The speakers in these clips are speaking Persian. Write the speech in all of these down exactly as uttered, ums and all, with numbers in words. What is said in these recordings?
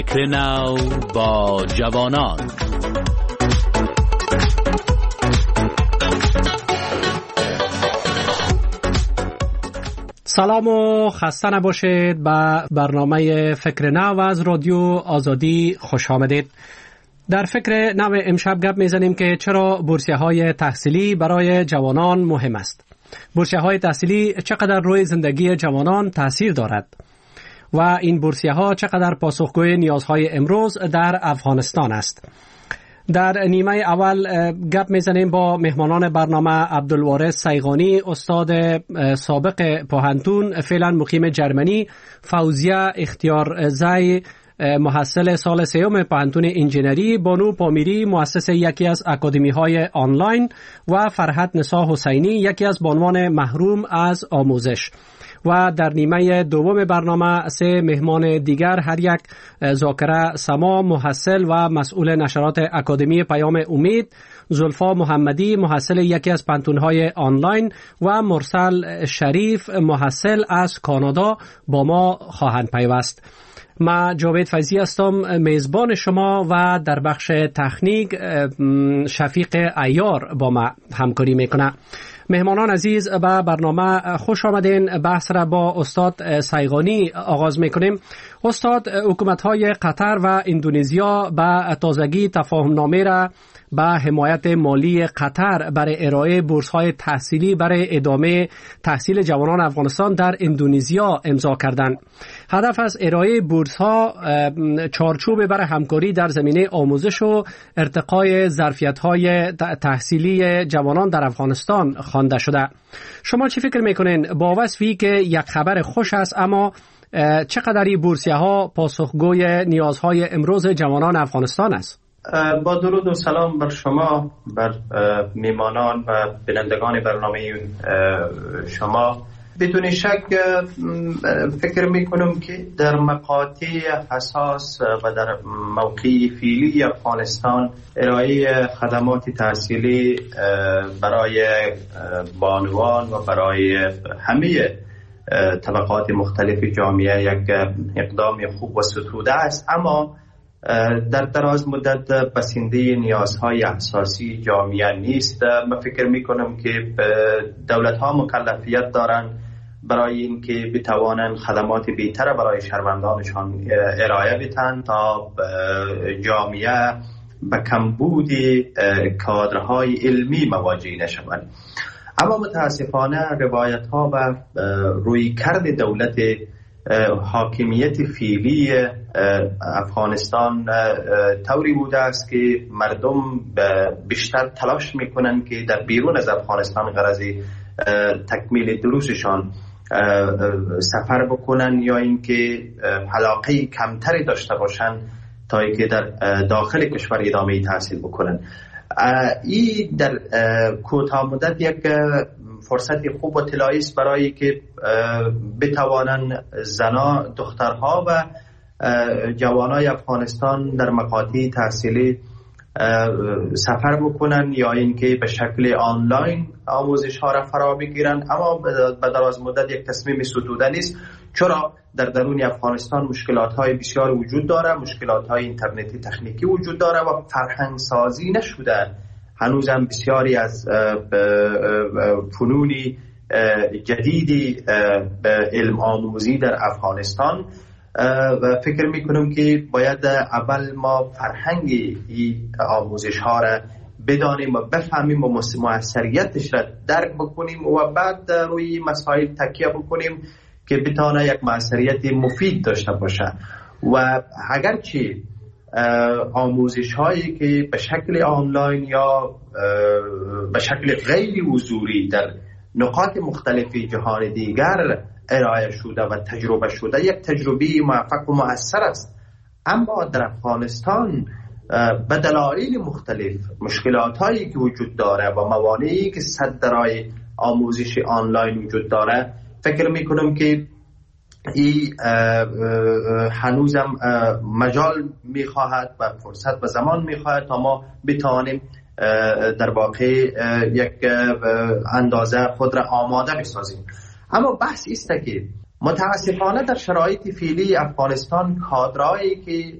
فکر نو با جوانان. سلام و خسته نباشید. به برنامه فکر نو از رادیو آزادی خوش آمدید. در فکر نو امشب گپ میزنیم که چرا بورسیه های تحصیلی برای جوانان مهم است. بورسیه های تحصیلی چقدر روی زندگی جوانان تاثیر دارد و این بورسیه ها چقدر پاسخگوی نیازهای امروز در افغانستان است. در نیمه اول گپ میزنیم با مهمانان برنامه عبدالوارث سیغانی، استاد سابق پوهنتون فعلا مقیم جرمنی، فوزیه اختیارزی محصل سال سیوم پوهنتون انجینری، بانو پامیری مؤسس یکی از اکادمی های آنلاین و فرحت نسا حسینی یکی از بانوان محروم از آموزش. و در نیمه دوم برنامه سه مهمان دیگر، هر یک ذاکره سما محصل و مسئول نشرات اکادمی پیام امید، زلفا محمدی محصل یکی از پانتون‌های آنلاین و مرسل شریف محصل از کانادا با ما خواهند پیوست. من جاوید فیضی هستم، میزبان شما، و در بخش تکنیک شفیق عیار با ما همکاری میکنه. مهمانان عزیز، به برنامه خوش آمدین. بحث را با استاد سیغانی آغاز میکنیم. استاد، حکومت‌های قطر و اندونزیا به تازگی تفاهم‌نامه را به حمایت مالی قطر برای ارائه بورس‌های تحصیلی برای ادامه تحصیل جوانان افغانستان در اندونزیا امضا کردند. هدف از ارائه بورس‌ها چارچوب برای همکاری در زمینه آموزش و ارتقای ظرفیت‌های تحصیلی جوانان در افغانستان خوانده شده. شما چی فکر میکنین با وصفی که یک خبر خوش است، اما چقدر بورسیه ها پاسخگوی نیازهای امروز جوانان افغانستان است؟ با درود و سلام بر شما، بر میمانان و بینندگان برنامه شما. بدون شک فکر میکنم که در مقاطع حساس و در موقع فعلی افغانستان ارائه خدمات تحصیلی برای بانوان و برای همه طبقات مختلف جامعه یک اقدام خوب و ستوده است، اما در دراز مدت بسنده نیازهای اساسی جامعه نیست. من فکر میکنم که دولت‌ها مکلفیت دارند برای اینکه بتوانند خدمات بهتر برای شهروندانشان ارائه بدهند تا جامعه به کمبود کادرهای علمی مواجه نشوند. اما متاسفانه روایت‌ها و رویکرد دولت حاکمیت فعلی افغانستان طوری بوده است که مردم بیشتر تلاش میکنند که در بیرون از افغانستان غرض تکمیل دروسشان سفر بکنن یا اینکه علاقه کمتری داشته باشند تا اینکه در داخل کشور ادامه تحصیل بکنن. این در کوتاه مدت یک فرصت خوب و طلایی است برای که بتوانند زنا، دخترها و جوانای افغانستان در مقاطع تحصیلی سفر بکنن یا اینکه به شکل آنلاین آموزش ها را فرا بگیرن. اما به دراز مدت یک تصمیم ستوده نیست، چرا در درون افغانستان مشکلات های بسیار وجود داره، مشکلات های اینترنتی تکنیکی وجود داره و فرهنگ سازی نشده هنوزم بسیاری از فنونی جدیدی علم آموزی در افغانستان و فکر میکنم که باید اول ما فرهنگ این آموزش ها را بدانیم و بفهمیم و موثریتش را درک بکنیم و بعد روی مسائل تکیه بکنیم که بتونه یک موثریت مفید داشته باشه. و اگرچه آموزش هایی که به شکل آنلاین یا به شکل غیر حضوری در نقاط مختلف جهان دیگر ارائه شده و تجربه شده یک تجربه موفق و مؤثر است، اما در افغانستان به دلایل مختلف مشکلات هایی که وجود داره و موانعی که صد درای آموزش آنلاین وجود داره، فکر میکنم که این هنوزم مجال میخواهد و فرصت و زمان میخواهد تا ما بتوانیم در واقع یک اندازه خود را آماده بسازیم. اما بحث است که متاسفانه در شرایط فعلی افغانستان کادرایی که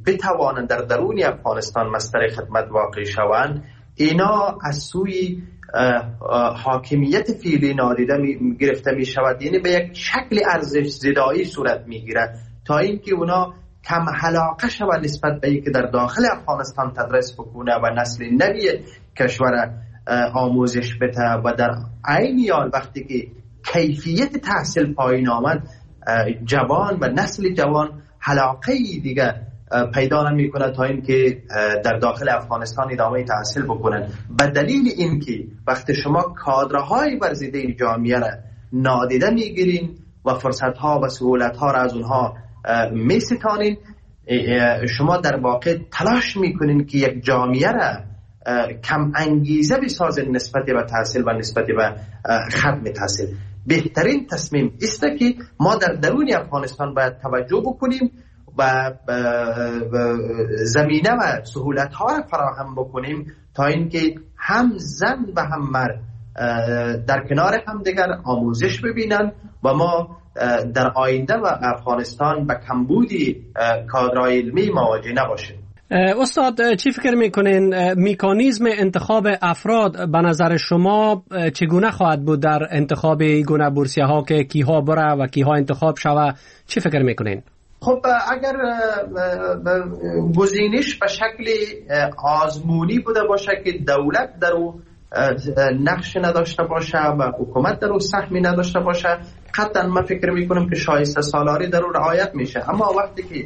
بتوانند در درون افغانستان مصدر خدمت واقع شوند، اینا از سوی حاکمیت فعلی نادیده می گرفته می شود، یعنی به یک شکل ارزش زدایی صورت می گیرد تا اینکه اونا کم علاقه شود نسبت به اینکه در داخل افغانستان تدریس بکنه و نسل نوی کشور آموزش بده و در عین حال وقتی که کیفیت تحصیل پایین آمد جوان و نسل جوان علاقه دیگه پیدا نمی کنه تا اینکه در داخل افغانستان ادامه تحصیل بکنن. به دلیل اینکه وقتی شما کادرهای ورزیده جامعه را نادیده میگیرین و فرصت ها و سهولت ها را از اونها می ستانین، شما در واقع تلاش میکنین که یک جامعه را کم انگیزه بسازین نسبت به تحصیل و نسبت به ختم تحصیل. بهترین تصمیم است که ما در درون افغانستان باید توجه بکنیم و زمینه و سهولت ها را فراهم بکنیم تا اینکه هم زن و هم مرد در کنار هم دیگر آموزش ببینن و ما در آینده و افغانستان به کمبودی کادرهای علمی مواجه نباشیم. استاد چی فکر میکنین مکانیزم انتخاب افراد به نظر شما چگونه خواهد بود در انتخاب این گونه بورسیه ها که کیها بره و کیها انتخاب شوه؟ چی فکر میکنین؟ خب اگر گزینش به شکل آزمونی بوده باشه که دولت در او نقش نداشته باشه و حکومت در او سهمی نداشته باشه، قطعا من فکر میکنم که شایسته سالاری در او رعایت میشه. اما وقتی که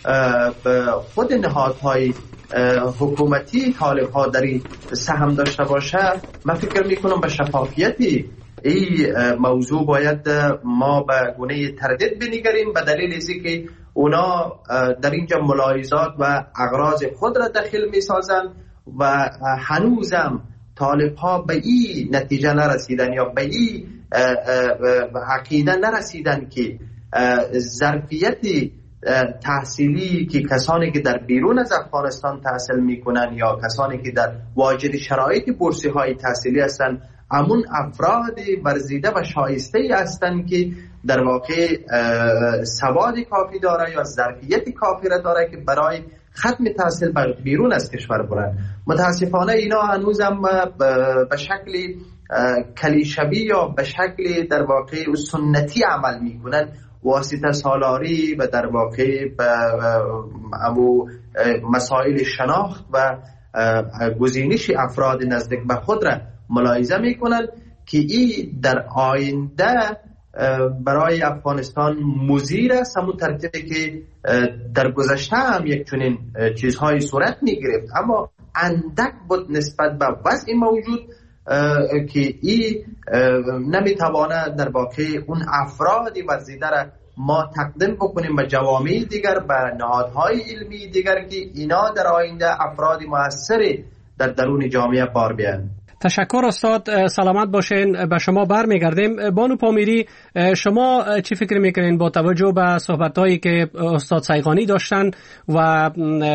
خود نهادهای حکومتی طالب ها در این سهم داشته باشه، من فکر میکنم به شفافیتی این موضوع باید ما به گونه تردید بنگریم، به دلیل اینکه که اونا در اینجا ملاحظات و اغراض خود را داخل میسازن و هنوزم طالب ها به این نتیجه نرسیدن یا به این عقیده نرسیدن که ظرفیت تحصیلی که کسانی که در بیرون از افغانستان تحصیل میکنن یا کسانی که در واجد شرایط بورسی های تحصیلی هستن، همون افراد ورزیده و شایسته هستند که در واقع سواد کافی داره یا ظرفیت کافی را داره که برای ختم تحصیل بیرون از کشور برن. متاسفانه اینا هنوزم به شکل کلیشه‌ای یا به شکل در واقع سنتی عمل میکنن، واسطه سالاری و در واقع امو مسائل شناخت و گزینش افراد نزدیک به خود را ملاحظه میکنن که این در آینده برای افغانستان مضر است، همون ترتیبی که در گذشته هم یک چنین چیزهای صورت میگرفت، اما اندک بود نسبت به وضع موجود که این نمیتوانه در واقع اون افرادی ورزیده را ما تقدیم بکنیم به جوامع دیگر، به نهادهای علمی دیگر که اینا در آینده افراد موثری در درون جامعه بار بیان. تشکر استاد، سلامت باشین. به شما برمیگردیم. بانو پامیری، شما چی فکر میکنین با توجه به صحبتایی که استاد سیغانی داشتن و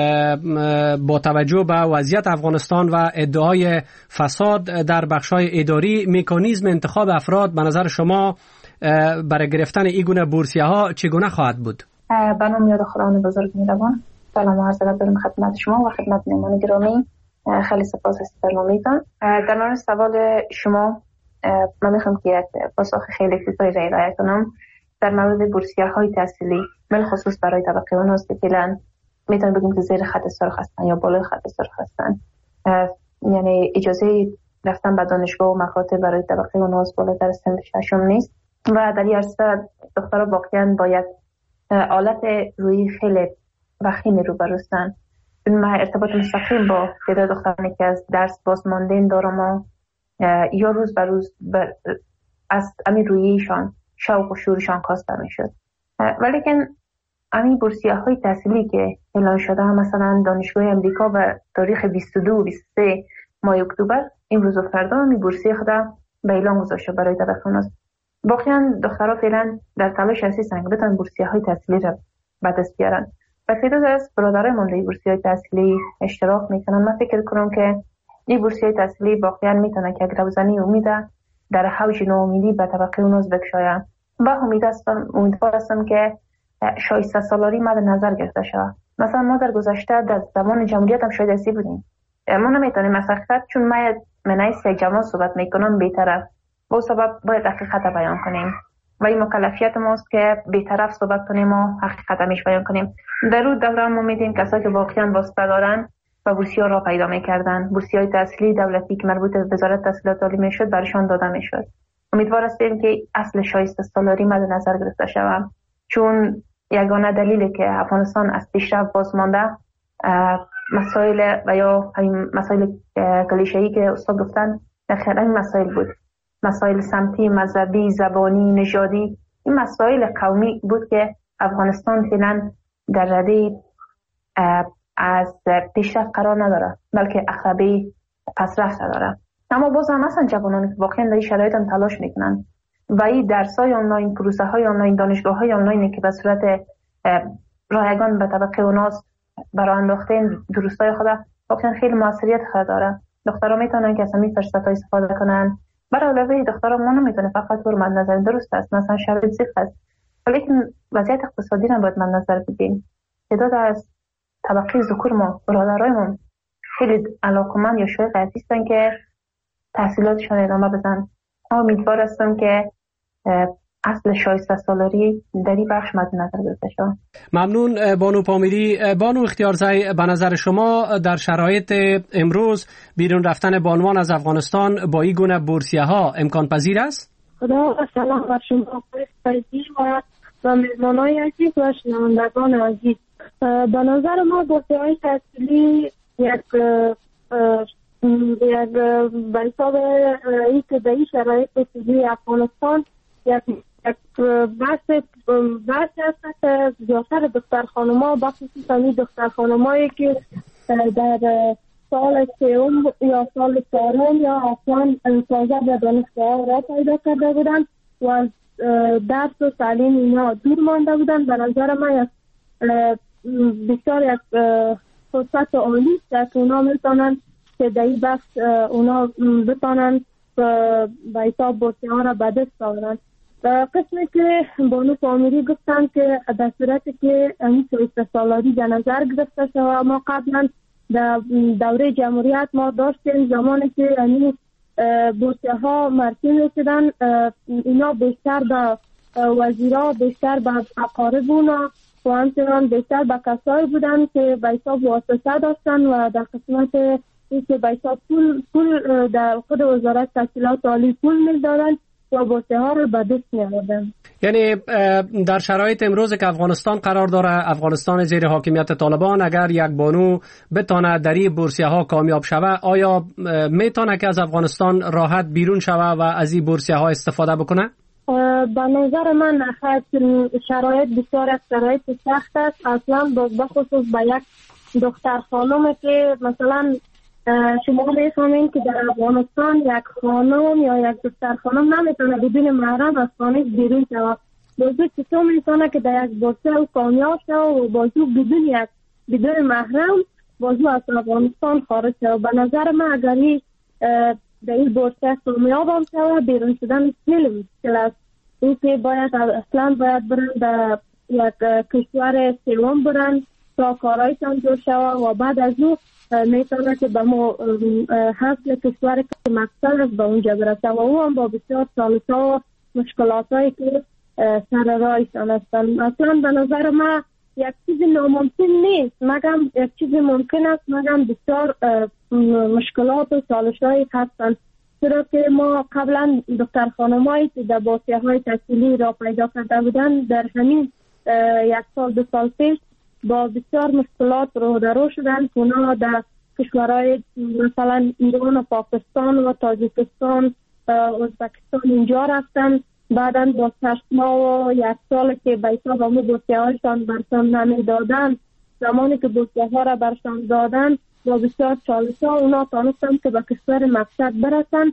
با توجه به وضعیت افغانستان و ادعای فساد در بخش‌های اداری، مکانیزم انتخاب افراد به نظر شما برای گرفتن این گونه بورسیه ها چگونه خواهد بود؟ به نام یاد خداوند بزرگ می‌روم. سلام عرض دارم خدمت شما و خدمت مهمان گرامی. خیلی سپاس از برنامه‌تان. در مورد سوال شما من میخوام که یک پاسخ خیلی کوتاهی ارائه کنم در مورد بورسیه‌های تحصیلی، بالخصوص برای طبقه اوناست که فعلا میتونم بگیم که زیر خط سرخ هستن یا بالای خط سرخ هستن، یعنی اجازه رفتن به دانشگاه و مکاتب برای طبقه اوناست بالاتر سن ششم نیست و در این عرصه دخترها واقعا با یک حالت روی خیلی وخیمی روبروستن. من ارتباط مستقیم با تعداد دخترانی که از درس باز ماندن دارم و یا روز به روز از امی رویشان شوق و شورشان کاسته میشد. ولیکن امی بورسیه های تحصیلی که اعلان شده هم مثلا دانشگاه امریکا و تاریخ بیست و دو و بیست و سه ماه اکتبر امروز و فردا امی بورسیه خدا به اعلان گذاشته برای طبقه اوناست. واقعا دخترها فعلا در تلاش هستند که بتونن بورسیه های تحصیلی را به دست بیارن. و تعداد از برادران در بورسیه های تحصیلی اشتراک میکنن. من فکر کنم که این بورسیه تحصیلی واقعا میتونه که یک روزنی امید در حوش ناامیدی به طبقه اوناست بکشاید و امیدوار هستم که شایسته سالاری مد نظر گرفته شود مثلا ما در گذشته در زمان جمهوریت هم شاید اسی بودیم. ما نمیتونیم از حقیقت، چون ما منایس یک جماعت صحبت میکنم بی‌طرف، با سبب باید حقیقت بیان کنیم و این مکلفیت ماست که بی‌طرف صحبت کنیم و حقیقت همیش بیان کنیم. در اون دوره ما میدیم کسایی که واقعا واسطه دارن و بورسیه را پیدا میکردن، بورسیه های تحصیلی دولتی که مربوط به وزارت تحصیلات عالی میشد برشان داده میشد. امیدوار هستیم که اصل شایسته سالاری مد نظر گرفته شود، چون یگانه دلیلی که افغانستان از پیشرفت باز مانده مسائل و یا مسائل کلیشه‌ای که استاد گفتن در این مسائل بود، مسائل سمتی، مذهبی، زبانی، نژادی، این مسائل قومی بود که افغانستان فعلا در رده از پیشرفت قرار نداره، بلکه عقبه پسرفت داره. اما باز هم اصلا جوانانی که واقعا در این شرایط هم تلاش میکنن و این درس‌های آنلاین، پروسه های آنلاین، دانشگاه‌های آنلاینی که به صورت رایگان به طبقه اوناست برای انداختن دروس‌های خود واقعا خیلی موثریت خود داره. دخترها میتونن که از همین فرصت‌ها استفاده کنن. برای علاوه دخترها ما نمیتونه فقط بر مد نظر درست است، مثلا شرایط زیست است، ولیکن وضعیت اقتصادی هم باید مد نظر بگیریم. تعداد از طبقه ذکور ما، برادرایمون خیلی علاقمند یا شایق هستن که تحصیلاتشون ادامه بدن. امیدوار هستم که اصل شایسته سالاری در این بخش مد نظر گرفته شود. ممنون بانو پامیری. بانو اختیارزی، به نظر شما در شرایط امروز بیرون رفتن بانوان از افغانستان با این گونه بورسیه ها امکان پذیر است؟ خدا سلام بر شما عزیز و و مهمانای عزیز و شنوندگان عزیز. به نظر ما بورسیه های تحصیلی یک یک به حساب این که در این شرایط سیاسی افغانستان یک بحث بحث هست که زیادتر دختر خانم‌ها بخصوص همین دختر خانم‌هایی که در سال سوم یا سال چهارم یا اصلا تازه به دانشگاه را پیدا کرده بودند و از درس و تعلیم اینا دور مانده بودند. به نظر من بسیار یک فرصت عالی است که اونا میتونن که در این بخش اونا بتانن به حساب بورسیه ها را به دست آورن. قسمی که بانو پامیری گفتن که در صورتی که این شایسته سالاری در نظر گرفته شود، ما قبلا در دوره جمهوریت ما داشتیم زمانی که این بورسیه ها مرسوم شدن، اینا بیشتر به وزیرا، بیشتر به اقارب اونا و همچنان بیشتر به کسایی بودن که به حساب واسطه داشتن و در قسمت این که به حساب پول پول در خود وزارت تحصیلات عالی پول میدادن و بورسیه ها رو به دست می‌آوردن. یعنی در شرایط امروز که افغانستان قرار داره، افغانستان زیر حاکمیت طالبان، اگر یک بانو بتونه در این بورسیه ها کامیاب شود، آیا میتونه که از افغانستان راحت بیرون شود و از این بورسیه ها استفاده بکنه؟ به نظر من شرایط بسیار از شرایط سخت است، اصلا بخصوص به یک دختر خانم که مثلا شما میفهمین که در افغانستان یک خانم یا یک دختر خانم نمیتونه بدون محرم از خانه بیرون شود. بازو چطور میتونه که در یک بورسیه کامیاب شود و بازو بدون یک بدون محرم بازو از افغانستان خارج شود. به نظر من اگر در این بورسیه کامیاب هم شود، بیرون شدن خیلی مشکل است. این که باید اصلا باید برن در یک کشور سوم برن تا کارایشان جور شود و بعد از او میتونه که به ما حاصل کشور که مقصد است به اونجا برسه و او هم با بسیار سالسا و مشکلات هایی که سر رایشان هستن. اصلا به نظر من یک چیز ناممکن نیست، مگم یک چیز ممکن است، مگم بسیار مشکلات و سالش هایی هستن. چرا که ما قبلا دختر خانمایی که در بورسیه های تحصیلی را پیدا کرده بودن در همین یک سال دو سال پیش با بسیار مشکلات رو درو شدن که اونا در کشورهای مثلا ایران و پاکستان و تاجیکستان ازبکستان اینجا رفتن، بعدا با چشما و یک سال که به حساب همون بورسیه هایشان برشان نمی دادن، زمانی که بورسیه ها را برشان دادن با بسیار چالش ها اونا تانستن که به کشور مقصد برسن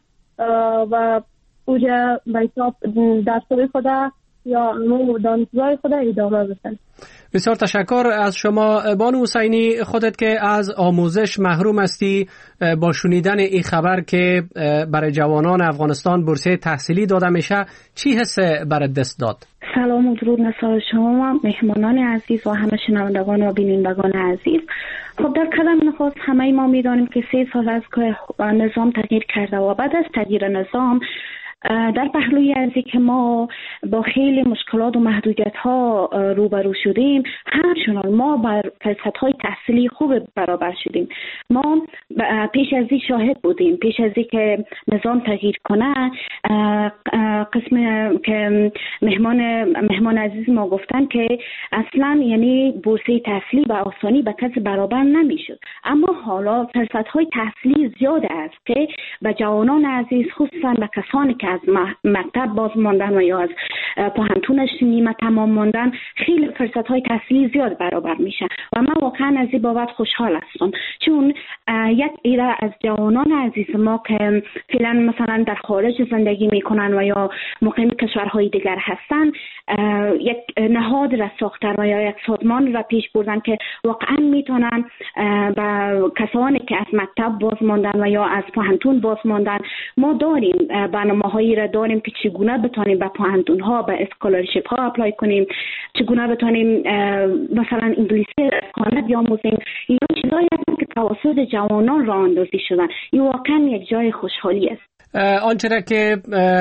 و اونجا به حساب درسای خدا یا امو دانشگاه خدا ادامه بدن. بسیار تشکر از شما بانو حسینی. خودت که از آموزش محروم هستی، با شنیدن این خبر که برای جوانان افغانستان بورسیه تحصیلی داده میشه، چی حس برات دست داد؟ سلام و درود نسال شما مهمانان عزیز و همه شنوندگان و بینندگان عزیز. خب در قدم نخست همه ما میدانیم که سه سال از که نظام تغییر کرده و بعد از تغییر نظام در پهلوی ارزی که ما با خیلی مشکلات و محدودیت ها روبرو شدیم، همچنان ما بر فرصت های تحصیلی خوب برابر شدیم. ما پیش از این شاهد بودیم، پیش از این که نظام تغییر کنه، قسم که مهمان مهمان عزیز ما گفتن که اصلا یعنی بورسه تحصیلی به آسانی به کسی برابر نمیشد. اما حالا فرصت های تحصیلی زیاد است که به جوانان عزیز، خصوصا به کسانی که از مکتب باز ماندن و یا از پوهنتونش نیمه تمام ماندن، خیلی فرصت های تحصیلی زیاد برابر میشه و من واقعا از این بابت خوشحال هستم، چون یک ایده از جوانان عزیز ما که فعلا مثلا در خارج زندگی میکنن و یا مقیم کشورهای دیگر هستن، یک نهاد را ساختن و یا یک سازمان را پیش بردن که واقعا میتونن به کسانی که از مکتب باز ماندن و یا از پوهنتون باز ماندن، ما داریم برنامه‌هایی را داریم که چگونه بتونیم به پوهنتون ها، به اسکولارشیپ ها اپلای کنیم، چگونه بتونیم مثلا انگلیسی خواند بیاموزیم. این چیزایی هستند که توسط جوانان راه اندازی شدن. این واقعا یک جای خوشحالی است. آنچه را که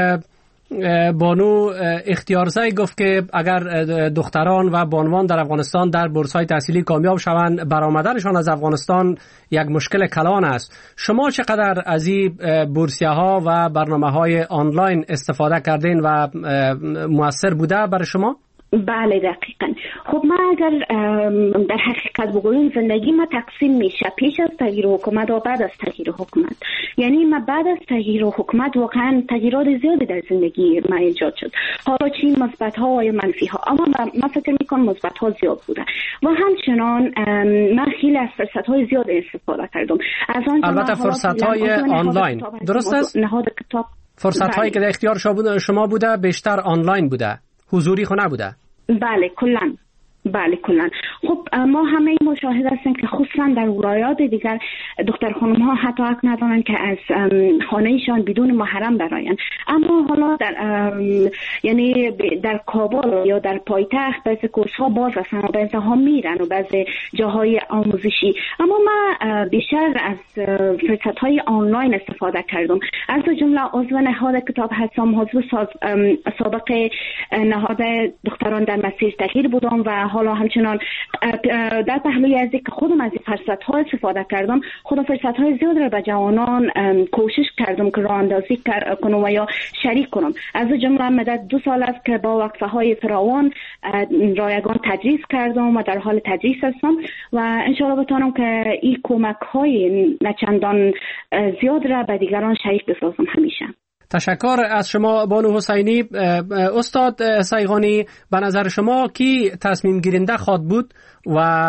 بانو اختیارزایی گفت که اگر دختران و بانوان در افغانستان در بورس‌های تحصیلی کامیاب شوند، برآمدنشان از افغانستان یک مشکل کلان است. شما چقدر از این بورسیه‌ها و برنامه‌های آنلاین استفاده کردین و مؤثر بوده برای شما؟ بله دقیقاً. خب ما اگر در حقیقت بگوییم زندگی ما تقسیم میشه پیش از تغییر حکومت و بعد از تغییر حکومت. یعنی ما بعد از تغییر حکومت واقعا تغییرات زیادی در زندگی ما ایجاد شد، حالا چی مثبت ها و منفی ها، اما من فکر میکنم مثبت ها زیاد بوده و همچنان من خیلی از فرصت های زیاد استفاده کردم. از آن البته فرصت های آنلاین درست است؟ نهاد کتاب فرصت هایی که در اختیار شما بوده بیشتر آنلاین بوده، حضوری خو نبوده؟ بله کلاً بله کلاً. خب ما همه مشاهده هستیم که خصوصا در ولایات دیگر دختر خانم ها حتی حق ندارن که از خانهشان بدون محرم براین، اما حالا در یعنی در کابل یا در پایتخت بعضی کورس ها باز هستن و بعضی ها میرن و بعضی جاهای آموزشی، اما ما بیشتر از فرصت های آنلاین استفاده کردم. از جمله عضو نهاد کتاب هستم، عضو سابق نهاد دختران در مسیر تغییر بودم و حالا همچنان در پهلوی از اینکه خودم از این فرصت ها استفاده کردم، خودم فرصت های زیاد را به جوانان کوشش کردم که راه اندازی کنم و یا شریک کنم. از جمله مدت دو سال است که با وقفه های فراوان رایگان تدریس کردم و در حال تدریس هستم و انشاءالله بتونم که این کمک های نچندان زیاد را به دیگران شریک بسازم همیشه. تشکر از شما بانو حسینی. استاد سیغانی، به نظر شما کی تصمیم گیرنده خواد بود و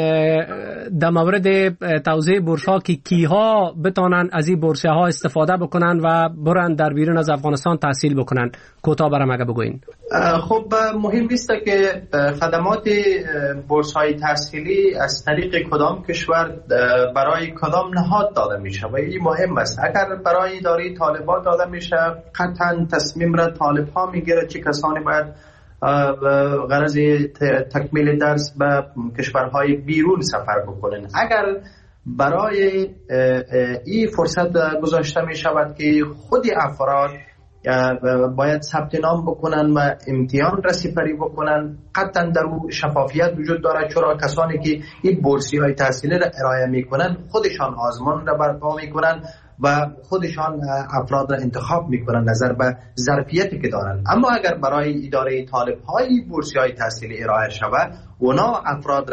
در مورد توزیع بورس‌ها که کیها بتانن از این بورس‌ها ها استفاده بکنن و برن در بیرون از افغانستان تحصیل بکنن؟ کوتاه برام اگه بگوین. خب مهم است که خدمات بورس‌های تحصیلی از طریق کدام کشور برای کدام نهاد داده میشه و این مهم است. اگر برای اداره طالبات داده میشه، قطعا تصمیم را طالب ها میگیره چه کسانی باید غرض تکمیل درس به کشورهای بیرون سفر بکنن. اگر برای این فرصت گذاشته می شود که خود افراد باید ثبت نام بکنن و امتحان را سپری بکنن، قطعا در او شفافیت وجود داره، چرا کسانی که این بورسی های تحصیلی را ارائه میکنن خودشان آزمون را برپا میکنن و خودشان افراد را انتخاب میکنن نظر به ظرفیتی که دارن. اما اگر برای اداره طالب های بورسی های تحصیلی ارائه شود، اونا افراد را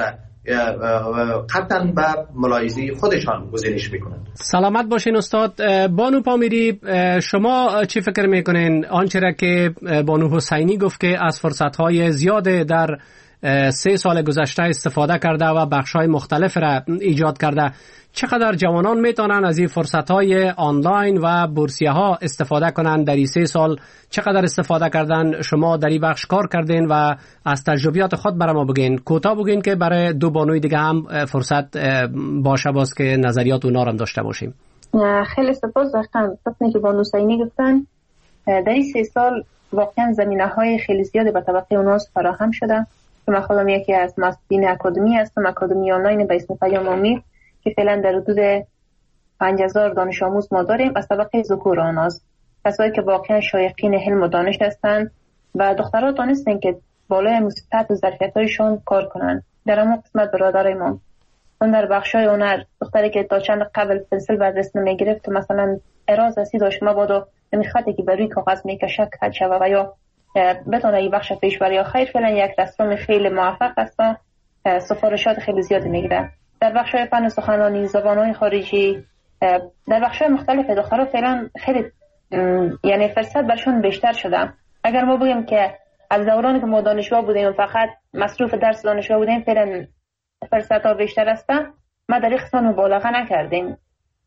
قطعا به ملاحظه خودشان گزینش میکنن. سلامت باشین استاد. بانو پامیری، شما چی فکر میکنین آنچه را که بانو حسینی گفت که از فرصت‌های زیاد در سه سال گذشته استفاده کرده و بخش‌های مختلف را ایجاد کرده، چقدر جوانان میتونن از این فرصت‌های آنلاین و بورسیه ها استفاده کنن در این سه سال؟ چقدر استفاده کردن؟ شما در این بخش کار کردین و از تجربیات خود برای ما بگین. کوتاه بگین که برای دو بانوی دیگه هم فرصت باشه باز که نظریات اونا رو هم داشته باشیم. خیلی سپاس. داشتم وقتی که بانو حسینی گفتن در این سه سال واقعا زمینه های خیلی زیادی به طبقه اوناس فراهم شده. من خودم یکی از مسئولین اکادمی هستم، اکادمی آنلاین به اسم پیام امید که فعلا در حدود پنج هزار دانش آموز ما داریم از طبقه ذکور آناس، کسایی که واقعا شایقین علم و دانش هستند و دخترها دانستن که بالای مستعد و ظرفیت‌هایشون کار کنن. در اون قسمت برادرای ما اون در بخشای هنر دختری که تا چند قبل پنسل بر دست نمیگرفت مثلا اراز اسی داشت ما بادو نمیخواده که بر روی کاغذ میکشه کج شوه و یا بتونه این بخش پیش بره یا خیر فعلا یک رسم خیلی موفق است، سفارشات خیلی زیاد میگیره. در بخشای فن سخنرانی، زبان‌های خارجی، در بخشای مختلف دخترها فعلا خیلی یعنی فرصت برشون بیشتر شده. اگر ما بگیم که از دورانی که ما دانشگاه بودیم فقط مصروف درس دانشگاه بودیم فعلا فرصت ها بیشتر است، ما در این قسمت مبالغه نکردیم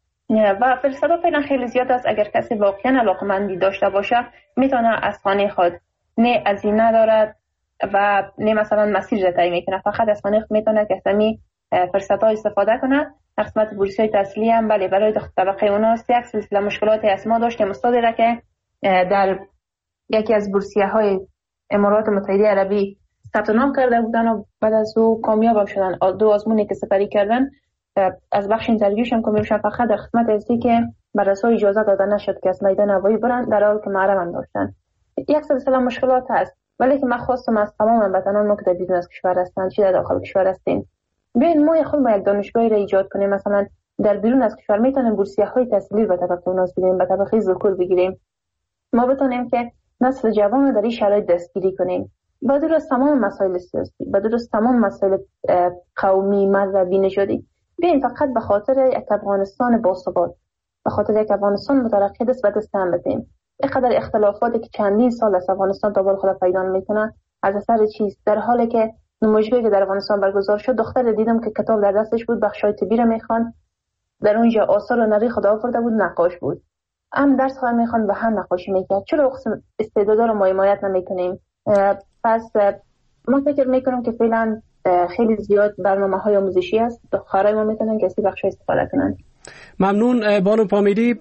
و فرصت ها فعلا خیلی زیاد است. اگر کسی واقعا علاقمندی داشته باشه میتونه از خانه خود نه هزینه ندارد و نه مثلا مسیر را طی میکنه، فقط از خانه خود میتونه که سمی فرصت ها استفاده کنه. قسمت بورسیه تحصیلی هم بله برای طبقه اوناست یک سلسله مشکلاتی از ما داشتیم. استادی را که در یکی از بورسیه های امارات متحده عربی ثبت نام کرده بودن و بعد از او کامیاب شدن، دو آزمونی که سپری کردن از بخش اینترویوشون کامیاب شدن، فقط در قسمت ازی که بررسای اجازه داده نشد که از میدان هوایی برن در حالی که معرفن داشتن. یک سلسله مشکلات هست ولی که من خواستم از تمام وطنان ما که در بیرون از کشور هستند چه در داخل کشور هستیم ببین ما خود ما یک دانشگاهی را ایجاد کنیم. مثلا در بیرون از کشور میتونیم بورسیه های تحصیلی به طبقه اوناس بگیریم، به طبقه ذکور بگیریم، ما بتونیم که نسل جوان رو در این شرایط دستگیری کنیم. با درست تمام مسائل سیاسی، با درست تمام مسائل قومی، مذهبی، نژادی، ببین فقط به خاطر یک افغانستان باثبات، به خاطر یک افغانستان مترقی دست به دست هم بدیم. اینقدر اختلافاتی که چندین سال از افغانستان تا بال خود پیدا میکنن از اثر چیز؟ در حالی که نمایشگاهی که در افغانستان برگزار شد دختر دیدم که کتاب در دستش بود، بخشای طبی رو میخوان، در اونجا آثار هنری خدا آورده بود، نقاش بود، هم درس خود میخوان و هم نقاشی میکرد. چرا قسم استعدادا رو ما حمایت نمیکنیم؟ پس ما فکر میکنم که فعلا خیلی زیاد برنامه‌های آموزشی هست، دخترای ما میتونن که از بخش استفاده کنن. ممنون بانو پامیری.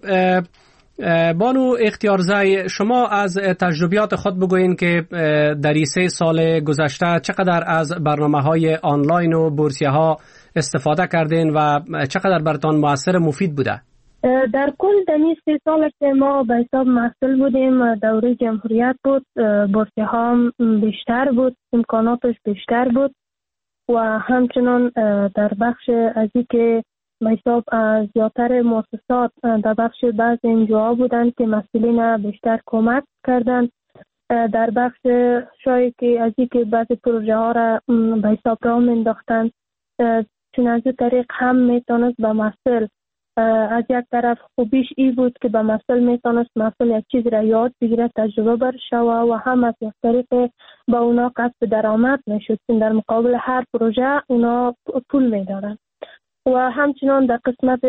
بانو اختیارزی، شما از تجربیات خود بگوین که در این سه سال گذشته چقدر از برنامه‌های آنلاین و بورسیه ها استفاده کردین و چقدر براتون موثر مفید بوده؟ در کل در این سه سال که ما به حساب محصول بودیم، دوره جمهوریت بود، بورسیه ها بیشتر بود، امکاناتش بیشتر بود و همچنان در بخش از این که به حساب زیادتر مؤسسات در بخش بعض انجاها بودند که مسئولین بیشتر کمک کردند. در بخش شاید که از این که بعض پروژه ها را به حساب را انداختند، چون از این طریق هم میتونست به مسئول از یک طرف خوبیش ای بود که به مسئول میتونست مسئول یک چیز را یاد بگیره، تجربه برشوه و هم از یک طریق با اونا کسب درآمد میشد، در مقابل هر پروژه اونا پول میدادن. و همچنان در قسمت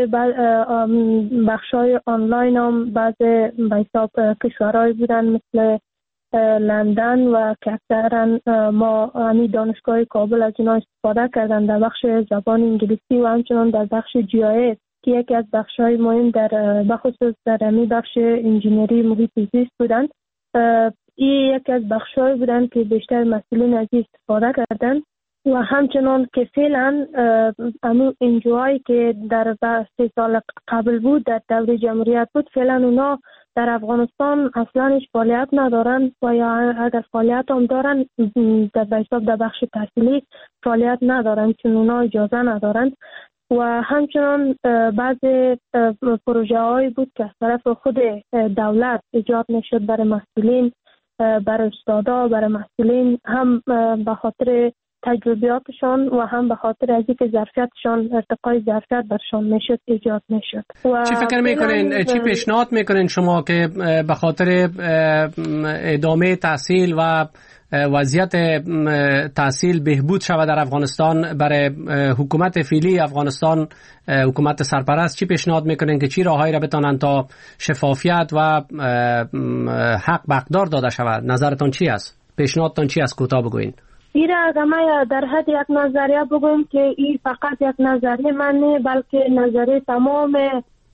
بخشای آنلاین هم بعض به حساب کشورهای بودن مثل لندن و که اکثرا ما همی دانشگاه کابل از اینا استفاده کردن در بخش زبان انگلیسی و همچنان در بخش جی آی اس که یکی از بخش‌های مهم در بخصوص در همی بخش انجینری محیط زیست بودند. این یکی از بخش‌های بودند که بیشتر مسئولین از این استفاده کردند و همچنان که فعلا امو انجوهایی که در سه سال قبل بود در دوره جمهوریت بود فعلا اونا در افغانستان اصلا فعالیت ندارن و یا اگر فعالیت هم دارن در حساب در بخش تحصیلی فعالیت ندارن چون اونا اجازه ندارن. و همچنان بعض پروژه هایی بود که از طرف خود دولت ایجاد نشد برای مسئولین، برای استادا، برای مسئولین، هم به خاطر تجربیاتشان و هم به خاطر از اینکه ظرفیتشان ارتقای ظرفیت برشان میشد ایجاد میشد. چی فکر میکنین، چی پیشنهاد میکنین شما که به خاطر ادامه تحصیل و وضعیت تحصیل بهبود شود در افغانستان برای حکومت فعلی افغانستان، حکومت سرپرست، چی پیشنهاد میکنین که چی راههایی را بتونن تا شفافیت و حق به حقدار داده شود؟ نظرتون چی است؟ پیشنهادتون چی است؟ کوتاه بگوین. ایره اگر ما در حد یک نظریه بگویم که این فقط یک نظریه من نه بلکه نظریه تمام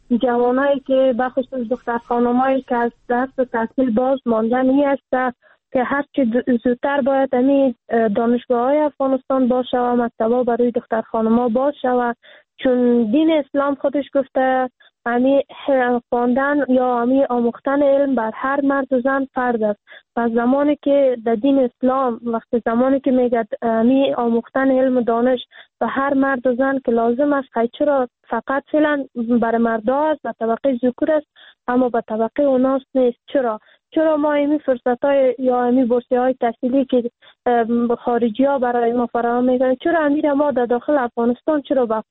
جوانایی که بخصوص دختر خانمایی که از دست تحصیل باز ماندن این است که هرچی زودتر باید امی دانشگاه های افغانستان باشه و مکتبا برای دختر خانما باشه و چون دین اسلام خودش گفته امی خواندن یا امی آموختن علم بر هر مرد و زن فرض است. پس زمانی که در دین اسلام وقتی زمانی که میگه امی آموختن علم و دانش به هر مرد و زن که لازم است، چرا فقط فعلا برای مردا است و طبقه ذکور است اما به طبقه اوناس نیست؟ چرا چرا ما این فرصت های یا این بورسیه های تحصیلی که خارجی ها برای ما فراهم میکنن چرا امیر ما در داخل افغانستان چرا با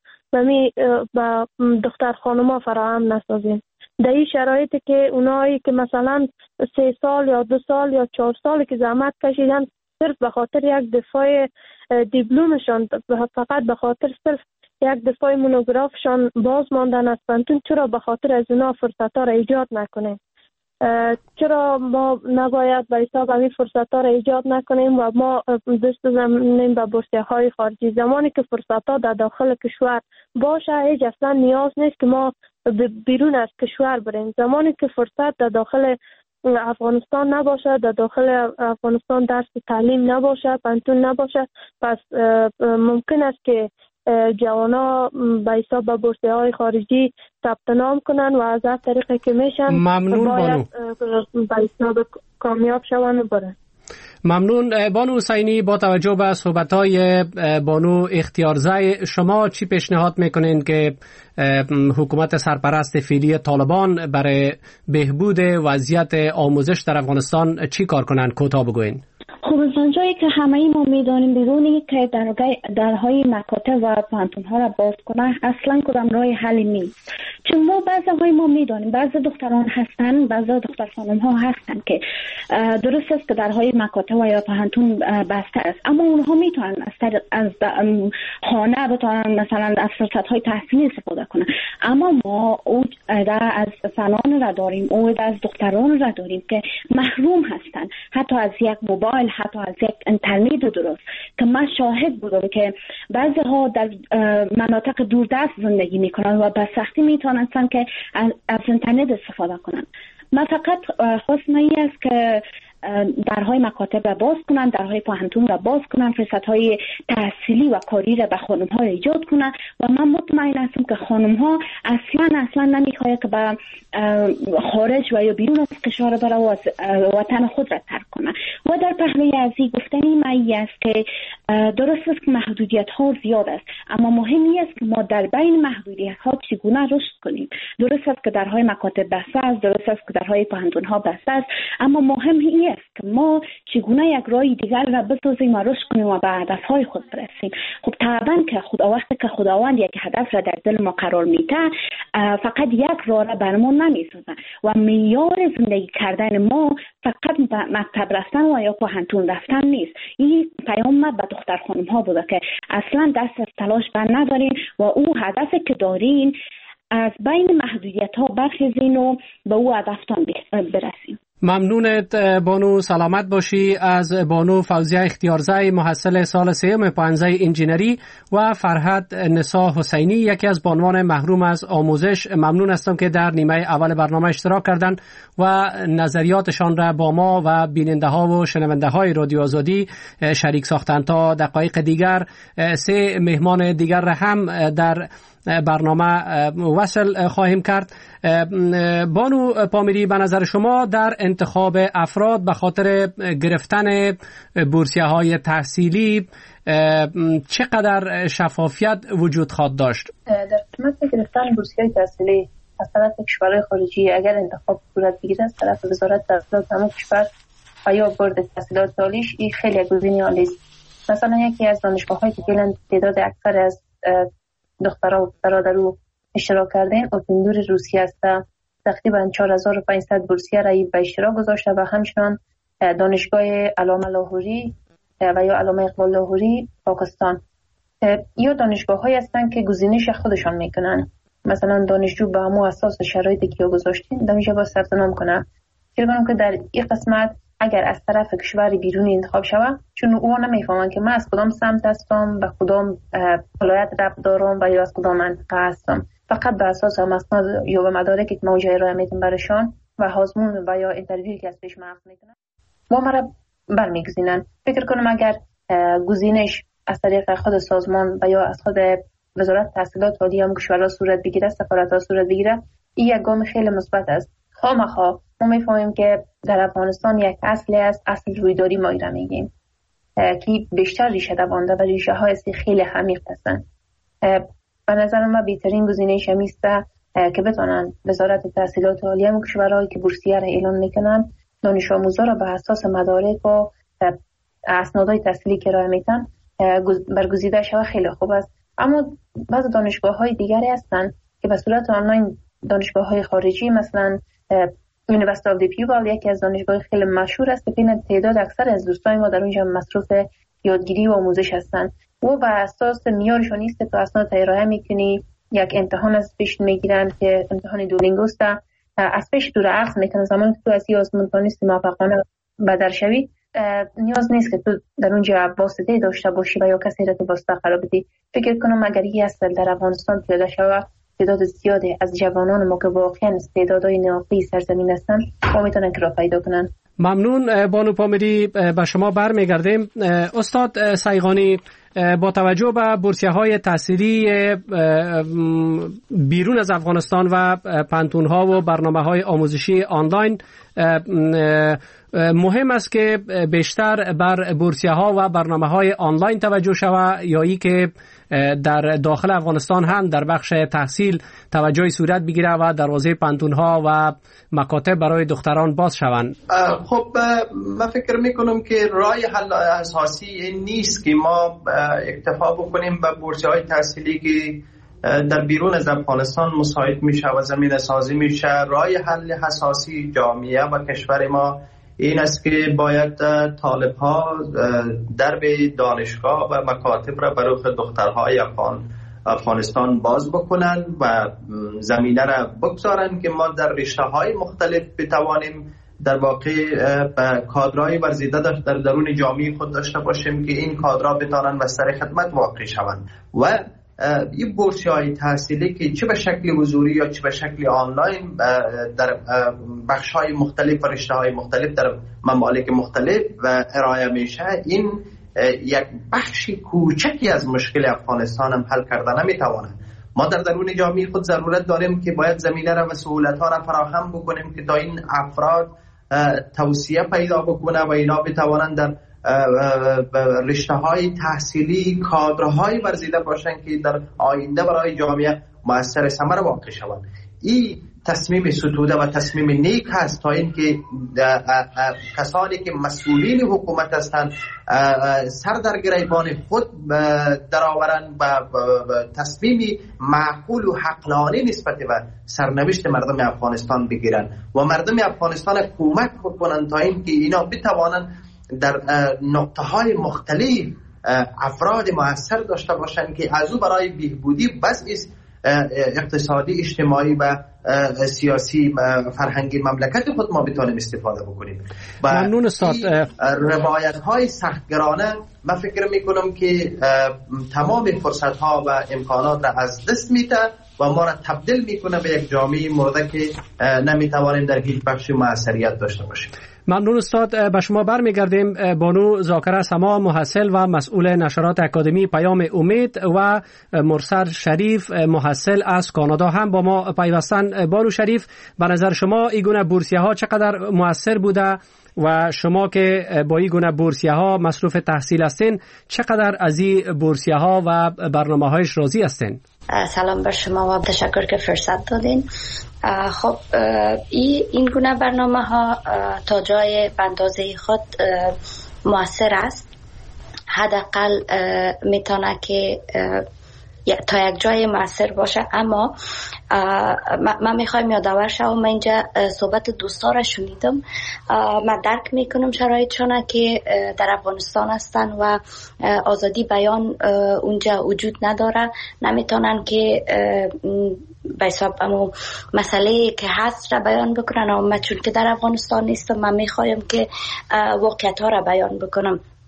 با دختر خانما فراهم نسازیم؟ در این شرایطی که اونایی که مثلا سه سال یا دو سال یا چهار سال که زحمت کشیدن صرف به خاطر یک دفاع دیپلمشان، فقط به خاطر صرف یک دفاع مونوگرافشان باز ماندن هستند، چرا به خاطر از اونا فرصت ها را ایجاد نکنیم؟ چرا ما نباید به حساب همین فرصت ها را ایجاد نکنیم و ما دست بزنیم به بورسیه های خارجی؟ زمانی که فرصت ها در داخل کشور باشه هیچ اصلا نیاز نیست که ما بیرون از کشور بریم. زمانی که فرصت در داخل افغانستان نباشه، در داخل افغانستان درس تعلیم نباشه، پانتون نباشه، پس ممکن است که جوانا به حساب به بورسیه های خارجی ثبت نام کنن و از هر طریقی که میشن ممنون باید به حساب کامیاب شوند و برن. ممنون بانو حسینی. با توجه به صحبت‌های بانو اختیارزی، شما چی پیشنهاد میکنین که حکومت سرپرست فعلی طالبان برای بهبود وضعیت آموزش در افغانستان چی کار کنن؟ کوتاه بگوین. خب از آنجایی که همه ما میدانیم بدون که درهای مکاتب و پانتونها را باز کنه اصلا کدام راه حلی نیست. چون ما بعضی های ما میدانیم بعضی دختران هستن، بعضی دختر خانم ها هستن که درست است که درهای مکاتب و یا پانتون بسته است، اما اونها میتونن از از خانه بتونن مثلا از فرصت های تحصیلی استفاده کنن، اما ما او از زنان را داریم، او از دختران را داریم که محروم هستن حتی از یک موبایل، حتی از یک اینترنت درست. که من شاهد بودم که بعضی ها در مناطق دوردست زندگی میکنن و به سختی میتونن که از اینترنت استفاده کنن. من فقط خواستم این است که درهای مکاتب را باز کنن، درهای پانتون را باز کنن، فرصت‌های تحصیلی و کاری را به خانم‌ها ایجاد کنن و من مطمئن هستم که خانم‌ها اصلا اصلا نمی‌خواهند که به خارج و یا بیرون از کشور برای وطن خود را ترک کنن. و در پهلوی ازی گفتنی مایی است که درست است که محدودیت‌ها زیاد است، اما مهمی است که ما در بین محدودیت‌ها چگونه رشد کنیم. درست است که درهای مکاتب بسته است، درست است که درهای پانتون‌ها بسته است، اما مهم این است که ما چگونه یک راه دیگر را بسازیم و رشد کنیم و به هدفهای خود برسیم. خب طبعا که خدا وقتی که خداوند یک هدف را در دل ما قرار میده فقط یک راه را برامون نمیسازه و معیار زندگی کردن ما فقط مکتب رفتن و یا پانتون رفتن نیست. این پیام ما به دختر خانم ها بوده که اصلا دست از تلاش بر ندارین و او هدفی که دارین از بین محدودیت ها برخیزین و به او هدفتان برسیم. ممنونت بانو، سلامت باشی. از بانو فوزیه اختیارزی محصل سال سیوم پانزده انجینری و فرهاد نسا حسینی یکی از بانوان محروم از آموزش ممنون هستم که در نیمه اول برنامه اشتراک کردند و نظریاتشان را با ما و بیننده ها و شنونده های رادیو آزادی شریک ساختند. تا دقایق دیگر سه مهمان دیگر را هم در برنامه وصل خواهیم کرد. بانو پامیری، به نظر شما در انتخاب افراد به خاطر گرفتن بورسیه های تحصیلی چقدر شفافیت وجود خواهد داشت؟ در قسمت گرفتن بورسیه های تحصیلی از طرف کشورهای خارجی اگر انتخاب صورت بگیره از طرف وزارت تحصیلات همون کشور و یا بورد تحصیلات عالیش، این خیلی گزینه عالی است. مثلا یکی از دانشگاه‌هایی که فعلا تعداد اکثر از دخترها و پسرها در او اشتراک کردن اوپندور روسیه است. تقریبا چهار هزار و پانصد بورسیه را به اشتراک گذاشته و همچنان دانشگاه علامه لاهوری و یا علامه اقبال لاهوری پاکستان یا دانشگاه‌هایی هستند که گزینش خودشان میکنن. مثلا دانشجو به همون اساس شرایطی که گذاشتین دانشجو با ثبت نام کنه. فکر کنم که در این قسمت اگر از طرف کشور بیرونی انتخاب شود، چون او نمیفهمن که من از کدام سمت هستم، به کدام ولایت ربط دارم و یا از کدام منطقه هستم. فقط به اساس مسند یا به مدارکی که موجه ارائه میتون برشان و هازمون و یا اینترویوی که از پیش ما اخذ میکنن ما مرا برمیگزینن. فکر کنم اگر گزینش از طریق خود سازمان و یا از خود وزارت تحصیلات عالی هم کشورها صورت بگیره، سفارت‌ها صورت بگیره، این یک گام خیلی مثبت است. خامخا ما میفهمیم که در افغانستان یک اصلی است، اصل رویداری ما ایران میگیم که بیشتر ریشه دوانده و ریشه های خیلی عمیق هستند. به نظر من بهترین گزینه همیسته که بتونن وزارت تحصیلات عالی هم کشورهایی که بورسیه را اعلان میکنن دانش آموزا را به اساس مدارک و اسنادهای تحصیلی که ارائه میتن برگزیده شود خیلی خوب است. اما بعض دانشگاه های دیگری هستن که به صورت آنلاین دانشگاه های خارجی مثلا یونیورسیتی آف دی پیوبل یکی از دانشگاه خیلی مشهور است که بین تعداد اکثر از دوستای ما در اونجا مصروف یادگیری و آموزش هستن و بر اساس معیارشون نیست که اسناد ارائه میکنی یک امتحان از پیش میگیرن که امتحان دولینگوست از پیش دور عقص میکنن. زمانی که تو از این آزمون نیستی موفقانه بدر شوی نیاز نیست که تو در اونجا واسطه داشته باشی و یا کسی را تو واسطه قرار بدی. فکر کنم اگر این اصل در افغانستان پیاده شود تعداد زیادی از جوانان ما که واقعا استعدادهای ناقصی سرزمین هستن ما میتونن که را پیدا کنن. ممنون بانو پامیری. به شما برمیگردیم. استاد سیغانی، با توجه به بورسیه‌های تحصیلی بیرون از افغانستان و پانتون‌ها و برنامه‌های آموزشی آنلاین مهم است که بیشتر بر بورسیه‌ها و برنامه‌های آنلاین توجه شود یا ای که در داخل افغانستان هم در بخش تحصیل توجهی صورت بگیره و دروازه پانتون‌ها و مکاتب برای دختران باز شوند؟ خب من فکر میکنم که راه حل اساسی این نیست که ما اکتفا بکنیم به بورسیه‌های تحصیلی که در بیرون از افغانستان مساعد میشه و زمینه سازی میشه. راه حل اساسی جامعه و کشور ما این است که باید طالب ها درب دانشگاه و مکاتب را برای دخترهای افغان افغانستان باز بکنن و زمینه را بگذارن که ما در رشته های مختلف بتوانیم در واقع کادرهای ورزیده در درون جامعه خود داشته باشیم که این کادرها بتوانن بستر خدمت واقع شوند. و این بورسیه‌های تحصیلی که چه به شکل حضوری یا چه به شکل آنلاین در بخش‌های مختلف و رشته‌های مختلف در ممالک مختلف و ارائه میشه، این یک بخش کوچکی از مشکل افغانستان هم حل کرده نمیتوانه. ما در درون جامعه خود ضرورت داریم که باید زمینه را و سهولت‌ها را فراهم بکنیم که تا این افراد توسعه پیدا بکنه و اینا بتوانند در رشته های تحصیلی کادرهای ورزیده باشند که در آینده برای جامعه مؤثر ثمر واقع شوند. این تصمیم ستوده و تصمیم نیک هست تا اینکه کسانی که مسئولین حکومت هستند سر در گریبان خود درآورند و تصمیم معقول و عقلانی نسبت به سرنوشت مردم افغانستان بگیرند و مردم افغانستان کمک بکنند تا اینکه اینا بتوانند در نقطه های مختلف افراد مؤثر داشته باشند که از او برای بهبودی وضع اقتصادی، اجتماعی و سیاسی فرهنگی مملکت خود ما بتوانیم استفاده بکنیم. ممنون استاد. روایت های سختگرانه من فکر میکنم که تمام فرصت ها و امکانات را از دست میده و ما را تبدیل میکنه به یک جامعه مرده که نمیتوانیم در هیچ بخشی موثریت داشته باشیم. ممنون استاد. به شما برمیگردیم. بانو زاکره سما، محصل و مسئول نشرات اکادمی پیام امید و مرسل شریف، محصل از کانادا هم با ما پیوستن. بانو شریف، به نظر شما این گونه بورسیه ها چقدر مؤثر بوده و شما که با این گونه بورسیه ها مصروف تحصیل هستین چقدر از این بورسیه ها و برنامه هایش راضی هستین؟ سلام بر شما و تشکر که فرصت دادین. خب این این گونه برنامه ها تا جای اندازه خود مؤثر است. حداقل میتونه که تا یک جای مؤثر باشه، اما من میخوایم یادآور شوم. من اینجا صحبت دوستا را شنیدم. من درک میکنم شرایطشان که در افغانستان هستن و آزادی بیان اونجا وجود نداره، نمیتونن که به حساب امو مسئله که هست را بیان بکنن. اما چون که در افغانستان نیستم من میخوایم که واقعیت ها را بیان بکنم.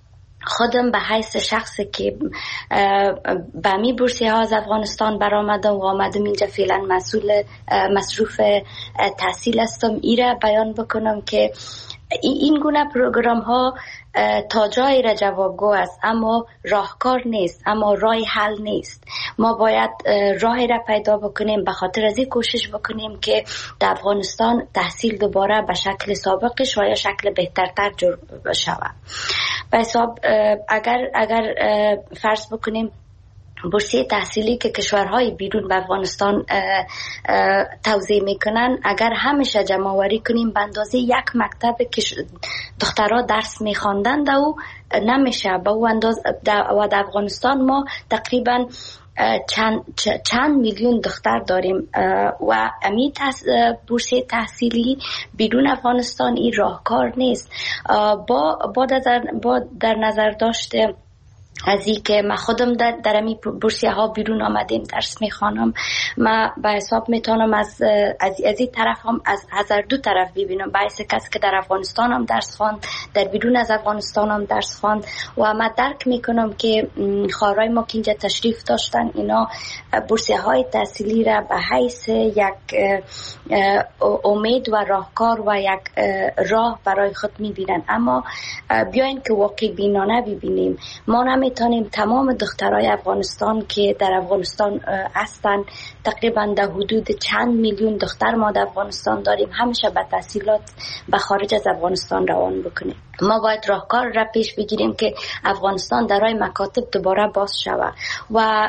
خودم به حیث شخصی که به می بورسیه ها از افغانستان برآمدم و آمدم اینجا فعلا مسئول مصروف تحصیل هستم، ایره بیان بکنم که این گونه پروگرام ها تا جایی را جوابگو است، اما راهکار نیست، اما راه حل نیست. ما باید راهی را پیدا بکنیم، به خاطر از این کوشش بکنیم که در افغانستان تحصیل دوباره به شکل سابقش و یا شکل بهترتر جور شود. به حساب اگر اگر فرض بکنیم بورسیه تحصیلی که کشورهای بیرون به افغانستان توزیع میکنن، اگر همیشه جمع آوری کنیم به اندازه یک مکتب که دخترها درس میخواندند او نمیشه به او اندازه. و در افغانستان ما تقریبا چند, چند میلیون دختر داریم و امی بورسیه تحصیلی بیرون افغانستان این راهکار نیست. با, با, در, با در نظر داشته از این که من خودم در درمی بورسیه ها بیرون آمدیم درس میخوانم، من به حساب میتونم از از از این طرف هم از هزار دو طرف ببینم. باعث کسی که در افغانستان هم درس خواند، در بیرون از افغانستان هم درس خواند و من درک میکنم که خواهرای ما که اینجا تشریف داشتن اینا بورسیه های تحصیلی را به حیث یک امید و راهکار و یک راه برای خود میبینن. اما بیاین که واقع بینانه ببینیم، ما نمیتونیم تمام دخترای افغانستان که در افغانستان هستن، تقریبا در حدود چند میلیون دختر ما در افغانستان داریم، همیشه به تحصیلات به خارج از افغانستان روان بکنیم. ما باید راهکار را پیش بگیریم که افغانستان در راه مکاتب دوباره باز شود و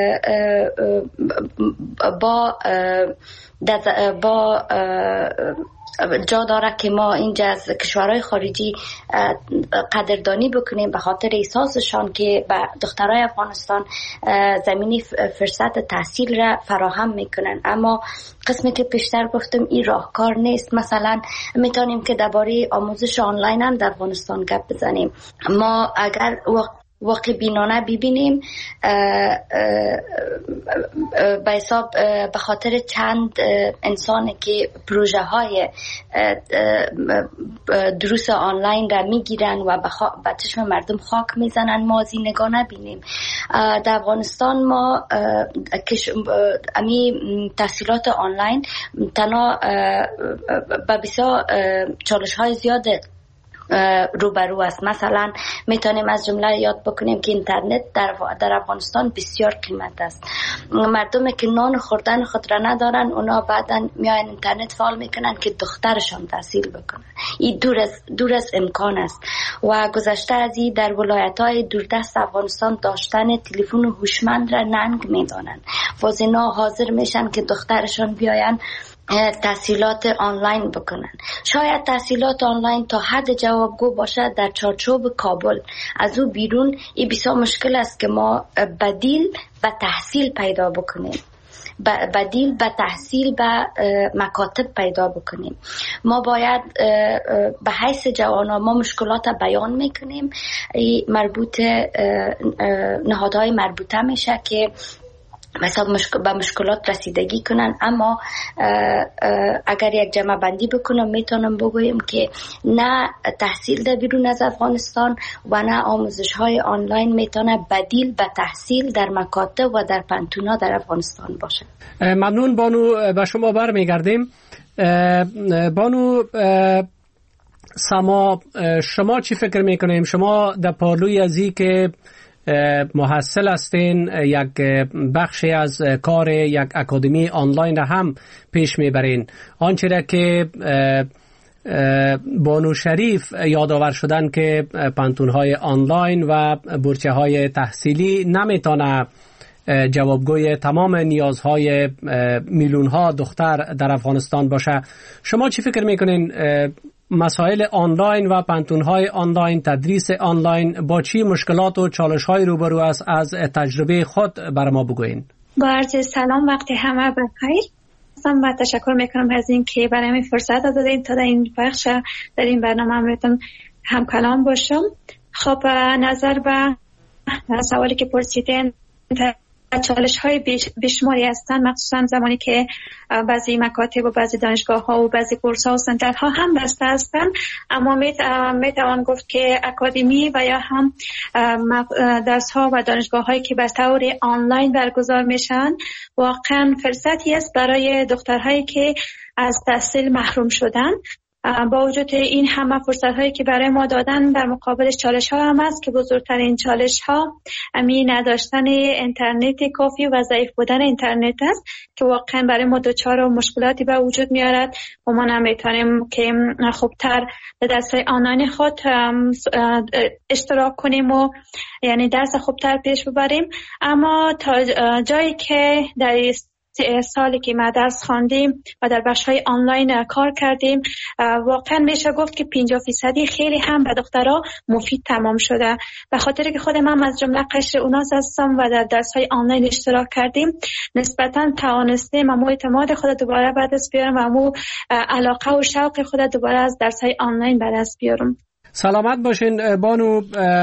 با با جا داره که ما اینجا از کشورهای خارجی قدردانی بکنیم به خاطر احساسشان که به دخترای افغانستان زمینی فرصت تحصیل را فراهم میکنن. اما قسمی که پیشتر گفتم این راهکار نیست. مثلا میتونیم که درباره آموزش آنلاین هم در افغانستان گپ بزنیم. ما اگر واقع بینانه ببینیم به حساب به خاطر چند انسان که پروژه های دروس آنلاین را میگیرن و به چشم مردم خاک میزنن، ما از این نگاه نبینیم. در افغانستان ما امی تحصیلات آنلاین تنها به بسیار چالش های زیاده روبرو است. مثلا میتونیم از جمله یاد بکنیم که اینترنت در در افغانستان بسیار قیمت است. مردمی که نان خوردن خود را ندارن، اونا بعداً میاین اینترنت فعال میکنن که دخترشان تحصیل بکنن. این دور از دور از امکان است. و گذشته از این در ولایت‌های دوردست افغانستان داشتن تلفن هوشمند را ننگ میدانن. وزنا حاضر میشن که دخترشان بیاین تحصیلات آنلاین بکنن. شاید تحصیلات آنلاین تا حد جوابگو باشد در چارچوب کابل، از او بیرون این بسیار مشکل است که ما بدیل به تحصیل پیدا بکنیم، بدیل به تحصیل به مکاتب پیدا بکنیم. ما باید به حیث جوانان ما مشکلات بیان میکنیم، مربوط نهادهای مربوطه میشه که مثلا مشکل به مشکلات رسیدگی کنن. اما اگر یک جمع بندی بکنم میتونم بگویم که نه تحصیل در بیرون از افغانستان و نه آموزش های آنلاین میتونه بدیل به تحصیل در مکاتب و در پنتونا در افغانستان باشه. ممنون بانو، به شما برمیگردیم. بانو سما، شما چی فکر میکنیم؟ شما در پالوی ازی که محصل هستین، یک بخشی از کار یک اکادمی آنلاین را هم پیش میبرین. آنچه را که بانو شریف یادآور شدن که پانتون‌های آنلاین و بورسیه‌های تحصیلی نمیتونه جوابگوی تمام نیازهای میلیون‌ها دختر در افغانستان باشه. شما چی فکر میکنین مسائل آنلاین و پانتون‌های آنلاین، تدریس آنلاین با چی مشکلات و چالش‌های روبرو است؟ از تجربه خود بر ما بگوین. با عرض سلام، وقت همه بخیر. و تشکر میکنم از این که برای من فرصت دادین تا در این بخش در این برنامه همراهتون هم کلام باشم. خب نظر به سوالی که پرسیدین، چالش های بیشماری هستند، مخصوصا زمانی که بعضی مکاتب و بعضی دانشگاه ها و بعضی کورس ها و سنترها هم بسته هستند. اما می توان گفت که اکادمی و یا هم درس ها و دانشگاه هایی که به طور آنلاین برگزار میشن واقعا فرصتی است برای دخترهایی که از تحصیل محروم شدن. با وجود این همه فرصت هایی که برای ما دادن، در مقابلش چالش ها هم است که بزرگترین چالش ها همین نداشتن اینترنت کافی و ضعیف بودن اینترنت است که واقعا برای ما دچار و مشکلاتی به وجود میارد و ما نمیتونیم که خوبتر به درس های آنلاین خود اشتراک کنیم و یعنی درس خوبتر پیش ببریم. اما تا جایی که در سالی که ما درس خواندیم و در بخش‌های آنلاین کار کردیم، واقعا میشه گفت که پنجاه فیصدی خیلی هم به دخترها مفید تمام شده. به خاطر که خود من از جمله قشر اوناس هستم و در درس‌های آنلاین اشتراک کردیم، نسبتاً توانستیم امو اعتماد خود دوباره به دست بیارم و امو علاقه و شوق خود دوباره از درس‌های آنلاین به دست بیارم. سلامت باشین بانو.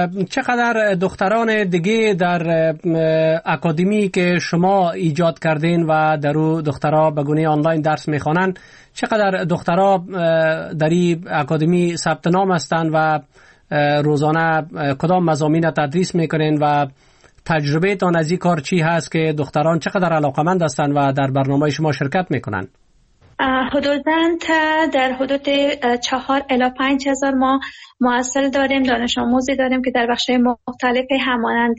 چقدر دختران دیگه در اکادمی که شما ایجاد کردین و در او دخترها به گونه آنلاین درس میخوانن، چقدر دخترها در این اکادمی ثبت نام هستند و روزانه کدام مضامین تدریس میکنین و تجربه تان از این کار چی هست که دختران چقدر علاقمند هستند و در برنامه شما شرکت میکنن؟ حدوداً در حدود چهار الی پنج هزار ما محصل داریم، دانش آموزی داریم که در بخش‌های مختلف همانند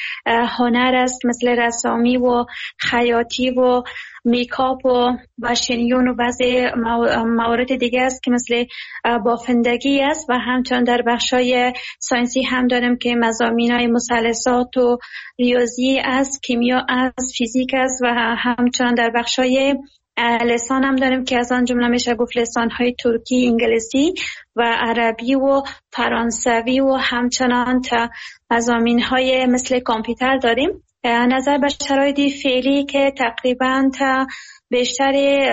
هنر است، مثل رسامی و خیاطی و میکاپ و بشینیون و بعضی موارد دیگه است که مثل بافندگی است و همچنان در بخش‌های ساینسی هم داریم که مضامین‌های مثلثات و ریاضی است، کیمیا است، فیزیک است و همچنان در بخش‌های لسان هم داریم که از آن جمله میشه گفت لسان‌های ترکی، انگلیسی و عربی و فرانسوی و همچنان تا مضامین‌های مثل کامپیوتر داریم. نظر به شرایط فعلی که تقریباً تا بیشتر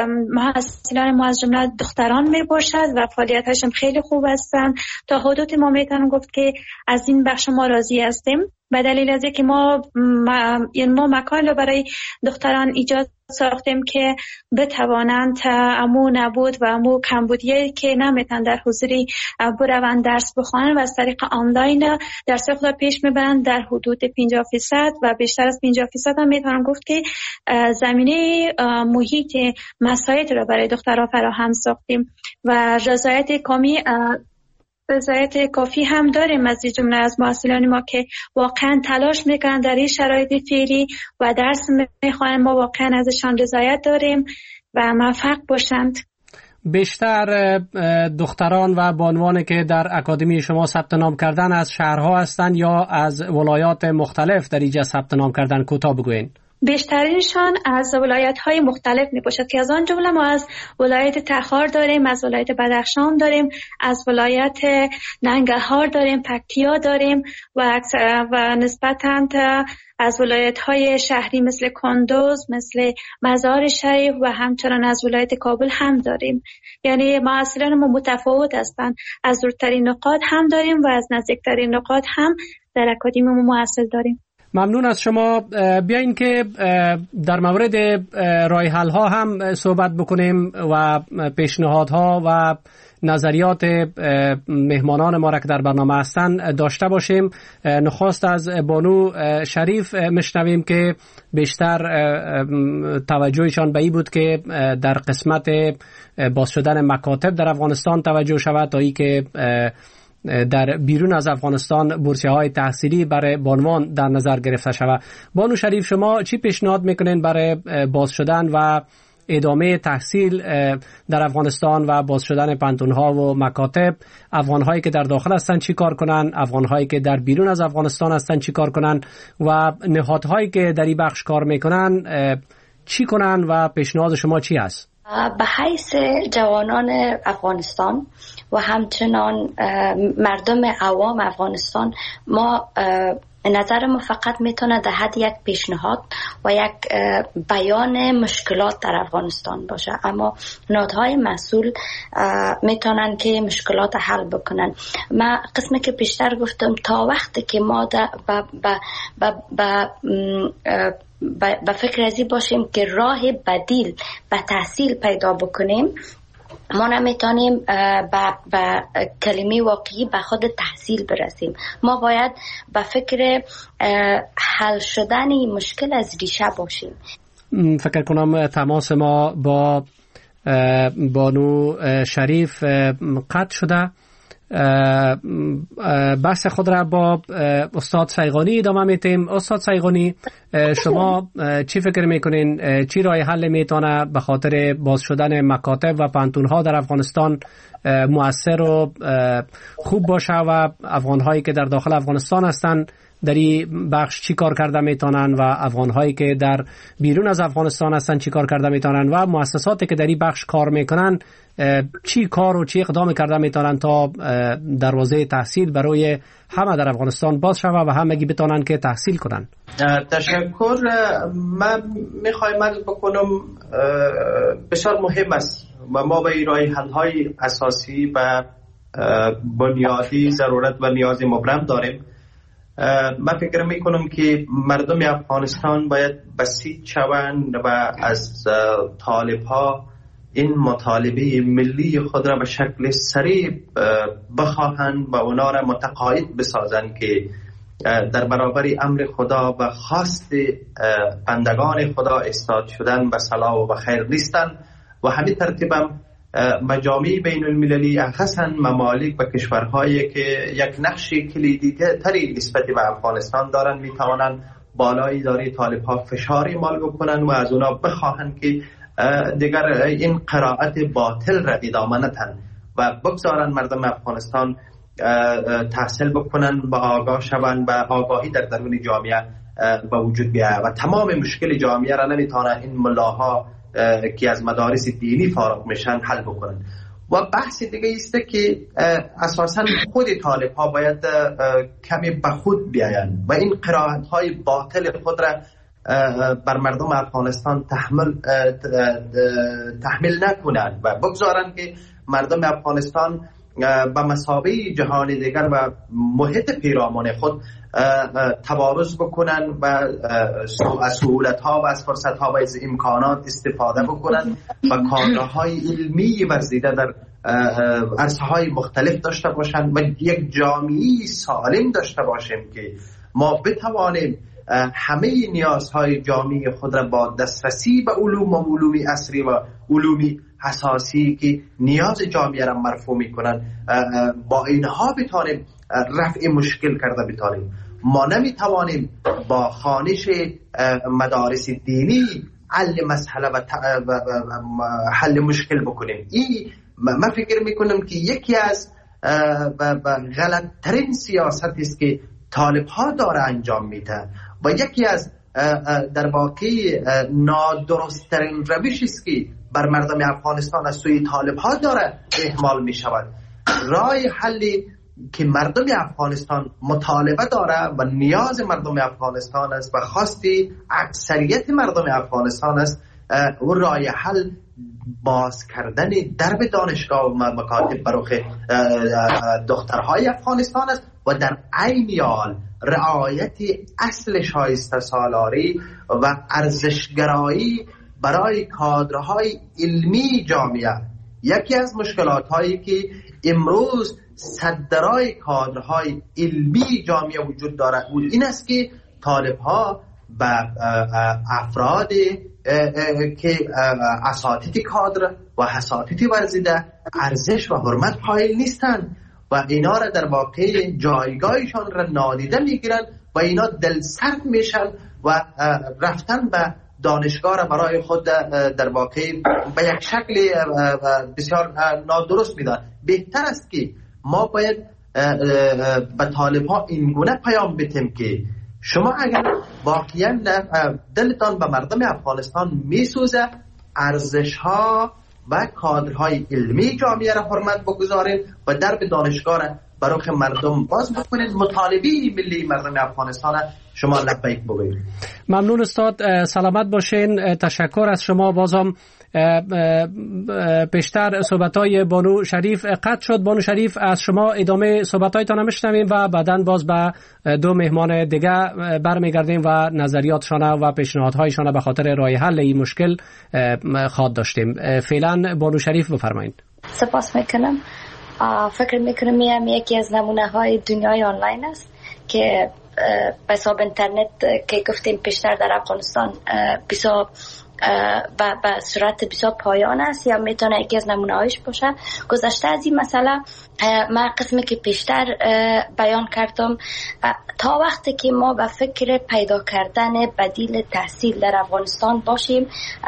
محصلان ما از جمله دختران می باشد و فعالیت‌هاش هم خیلی خوب هستند، تا حدود ما میتونم گفت که از این بخش ما راضی هستیم، به دلیل از اینکه ما این ما مکان رو برای دختران ایجاد ساختیم که بتوانند امو نبود و امو کمبودی که نمیتونن در حضوری بروند درس بخوانند و از طریق آنلاین درس خود پیش میبرند در حدود پنجاه فیصد و بیشتر از پنجاه فیصد هم میتونم گفت که زمینه محیط مساعد رو برای دخترها فراهم ساختیم و رضایت کامی رضایت کافی هم داریم از این جمله از محصلان ما که واقعا تلاش میکنن در این شرایط فعلی و درس میخوانند. ما واقعا ازشان رضایت داریم و موفق باشند. بیشتر دختران و بانوانی که در اکادمی شما ثبت نام کردن از شهرها هستند یا از ولایات مختلف در اینجا ثبت نام کردن؟ کوتاه بگوین. بیشترینشان از ولایت‌های مختلف می‌باشد که از آن جمله ما از ولایت تخار داریم، از ولایت بدخشان داریم، از ولایت ننگرهار داریم، پکتیا داریم و و نسبتاً از ولایت‌های شهری مثل کندوز، مثل مزار شریف و همچنان از ولایت کابل هم داریم. یعنی محصلان ما متفاوت هستند، از دورترین نقاط هم داریم و از نزدیکترین نقاط هم در اکادمی ما محصل داریم. ممنون از شما. بیاین که در مورد راه حل ها هم صحبت بکنیم و پیشنهادها و نظریات مهمانان ما را که در برنامه هستند داشته باشیم. نخست از بانو شریف میشنویم که بیشتر توجهشان به این بود که در قسمت باز شدن مکاتب در افغانستان توجه شود تا ای که در بیرون از افغانستان بورسیه های تحصیلی برای بانوان در نظر گرفته شود. بانو شریف، شما چی پیشنهاد میکنین برای باز شدن و ادامه تحصیل در افغانستان و باز شدن پانتون‌ها و مکاتب؟ افغان‌هایی که در داخل هستن چی کار کنن؟ افغان‌هایی که در بیرون از افغانستان هستن چی کار کنن؟ و نهادهایی که در این بخش کار میکنن چی کنن و پیشنهاد شما چی است؟ به حیث جوانان افغانستان و همچنان مردم عوام افغانستان، ما نظر ما فقط میتونه در حد یک پیشنهاد و یک بیان مشکلات در افغانستان باشه، اما نهادهای مسئول میتونن که مشکلات حل بکنن. من قسمی که بیشتر گفتم تا وقتی که ما با به فکر ازی باشیم که راه بدیل به تحصیل پیدا بکنیم. ما نمیتونیم به کلمه واقعی به خود تحصیل برسیم. ما باید به فکر حل شدن مشکل از ریشه باشیم. فکر کنم تماس ما با بانو شریف قطع شده. بحث خود را با استاد سیغانی ادامه میتیم. استاد سیغانی، شما چی فکر میکنین چی راه حل میتونه به خاطر باز شدن مکاتب و پانتونها در افغانستان مؤثر و خوب باشه و افغانهایی که در داخل افغانستان هستن در این بخش چی کار کرده میتونن و افغانهایی که در بیرون از افغانستان هستن چی کار کرده میتونن و مؤسساتی که در این بخش کار میکنن چی کار و چی اقدام کرده میتونن تا دروازه تحصیل برای همه در افغانستان باز شود و همگی بتونن که تحصیل کنن. تشکر. من میخوایم عرض بکنم بسیار مهم است و ما به راه حل های اساسی و بنیادی ضرورت و نیاز مبرم داریم. من فکر میکنم که مردم افغانستان باید بسیط شوند و از طالب ها این مطالبه ملی خود را به شکل سریع بخواهند و اونا را متقاعد بسازند که در برابر امر خدا و خواست بندگان خدا استاد شدن به صلاح و خیر نیستند و همین ترتیب هم مجامع بین المللی اخصاً ممالک و کشورهایی که یک نقش کلیدی تری نسبت به افغانستان دارن میتوانند بالای اداره طالب ها فشار اعمال بکنن و از اونا بخواهند که دیگر این قرائت باطل را ادامه ندهند و بگذارن مردم افغانستان تحصیل بکنن و آگاه شوند و آگاهی در درون جامعه به وجود بیاید و تمام مشکل جامعه را نمیتونه این ملاها که از مدارس دینی فارغ میشن حل بکنن. و بحث دیگه است که اساسا خود طالب ها باید کمی به خود بیاین و این قرائت های باطل خود را بر مردم افغانستان تحمل تحمل نکنند و بگذارن که مردم افغانستان به مثابه جهان دیگر و محیط پیرامون خود تبارز بکنن و از سهولت ها و از فرصت ها و از امکانات استفاده بکنن و کادرهای علمی ورزیده در عرصه های مختلف داشته باشند و یک جامعه سالم داشته باشیم که ما بتوانیم همه نیازهای جامعه خود را با دسترسی به علوم و علوم عصری و علوم حساسی که نیاز جامعه را مرفوع میکنن با اینها بتوانیم رفع مشکل کرده بتوانیم. ما نمیتوانیم با خوانش مدارس دینی حل مسئله و حل مشکل بکنیم. این من فکر میکنم که یکی از غلط ترین سیاست است که طالب ها داره انجام میده و یکی از در واقع نادرست ترین روشی است که بر مردم افغانستان از سوی طالب ها داره اهمال می شود. راه حلی که مردم افغانستان مطالبه داره و نیاز مردم افغانستان است و خواستی اکثریت مردم افغانستان است و راه حل باز کردن درب دانشگاه و مکاتب برای دخترهای افغانستان است و در عین حال رعایت اصل شایسته سالاری و ارزشگرایی برای کادرهای علمی جامعه. یکی از مشکلات هایی که امروز صدرای کادرهای علمی جامعه وجود دارد این است که طالب ها به افراد که اساتید کادر و اساتید ورزیده ارزش و حرمت قائل نیستند و اینا را در واقع جایگاهشان را نادیده میگیرند و اینا دل سرد میشن و رفتن به دانشگاه را برای خود در واقع به یک شکل بسیار نادرست میدن. بهتر است که ما باید به طالب ها این گونه پیام بدیم که شما اگر واقعا دلتان به مردم افغانستان میسوزه ارزش ها و کادرهای علمی جامعه را حرمت بگذارید و درب دانشگاه را برای مردم باز بکنید، مطالبه ملی مردم افغانستان شما لبیک بگویید. ممنون استاد، سلامت باشین. تشکر از شما. بازم بیشتر صحبت‌های بانو شریف قطع شد. بانو شریف، از شما ادامه صحبت‌هایتان میشنویم و بعداً باز به دو مهمان دیگه برمیگردیم و نظریاتشان و پیشنهادهایشان به خاطر راه حل این مشکل خواهد داشتیم. فعلا بانو شریف بفرمایید. سپاس میکنم. فکر میکنم این یکی از نمونه های دنیای آنلاین است که به حساب اینترنت که گفتیم پیشتر در افغانستان بسیار و به صورت بسیار پایان است یا میتونه یکی از نمونه هایش باشه. گذشته از این مسئله من قسمی که پیشتر بیان کردم، تا وقتی که ما به فکر پیدا کردن بدیل تحصیل در افغانستان باشیم،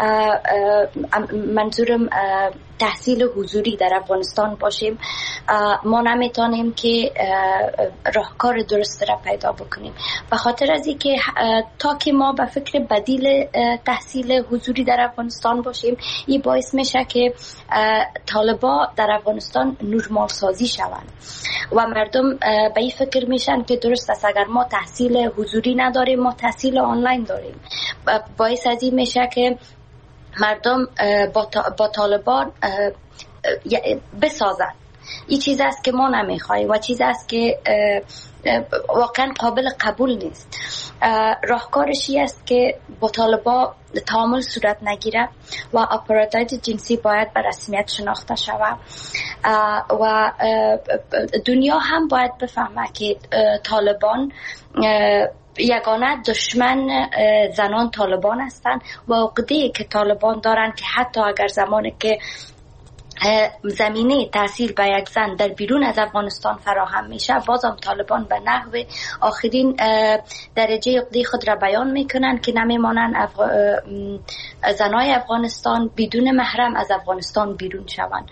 منظورم تحصیل حضوری در افغانستان باشیم، ما نمیتونیم که راهکار درست را پیدا بکنیم. به خاطر از اینکه تا که ما به فکر بدیل تحصیل حضوری در افغانستان باشیم، این باعث میشه که طالبا در افغانستان نورمال سازی شوند و مردم به این فکر میشن که درست است اگر ما تحصیل حضوری نداریم ما تحصیل آنلاین داریم. باعث از این میشه که مردم با طالبان بسازن. این چیز است که ما نمیخوایم و چیز است که واقعا قابل قبول نیست. راهکارش این است که با طالبان تعامل صورت نگیره و آپارتاید جنسی باید به رسمیت شناخته شود و دنیا هم باید بفهمه که طالبان یگانه دشمن زنان طالبان هستند و عقده‌ای که طالبان دارن که حتی اگر زمانی که زمینه تحصیل به یک زن در بیرون از افغانستان فراهم میشه، بازم طالبان به نحو آخرین درجه عقده خود را بیان میکنن که نمیمانن افغ... زنای افغانستان بدون محرم از افغانستان بیرون شوند.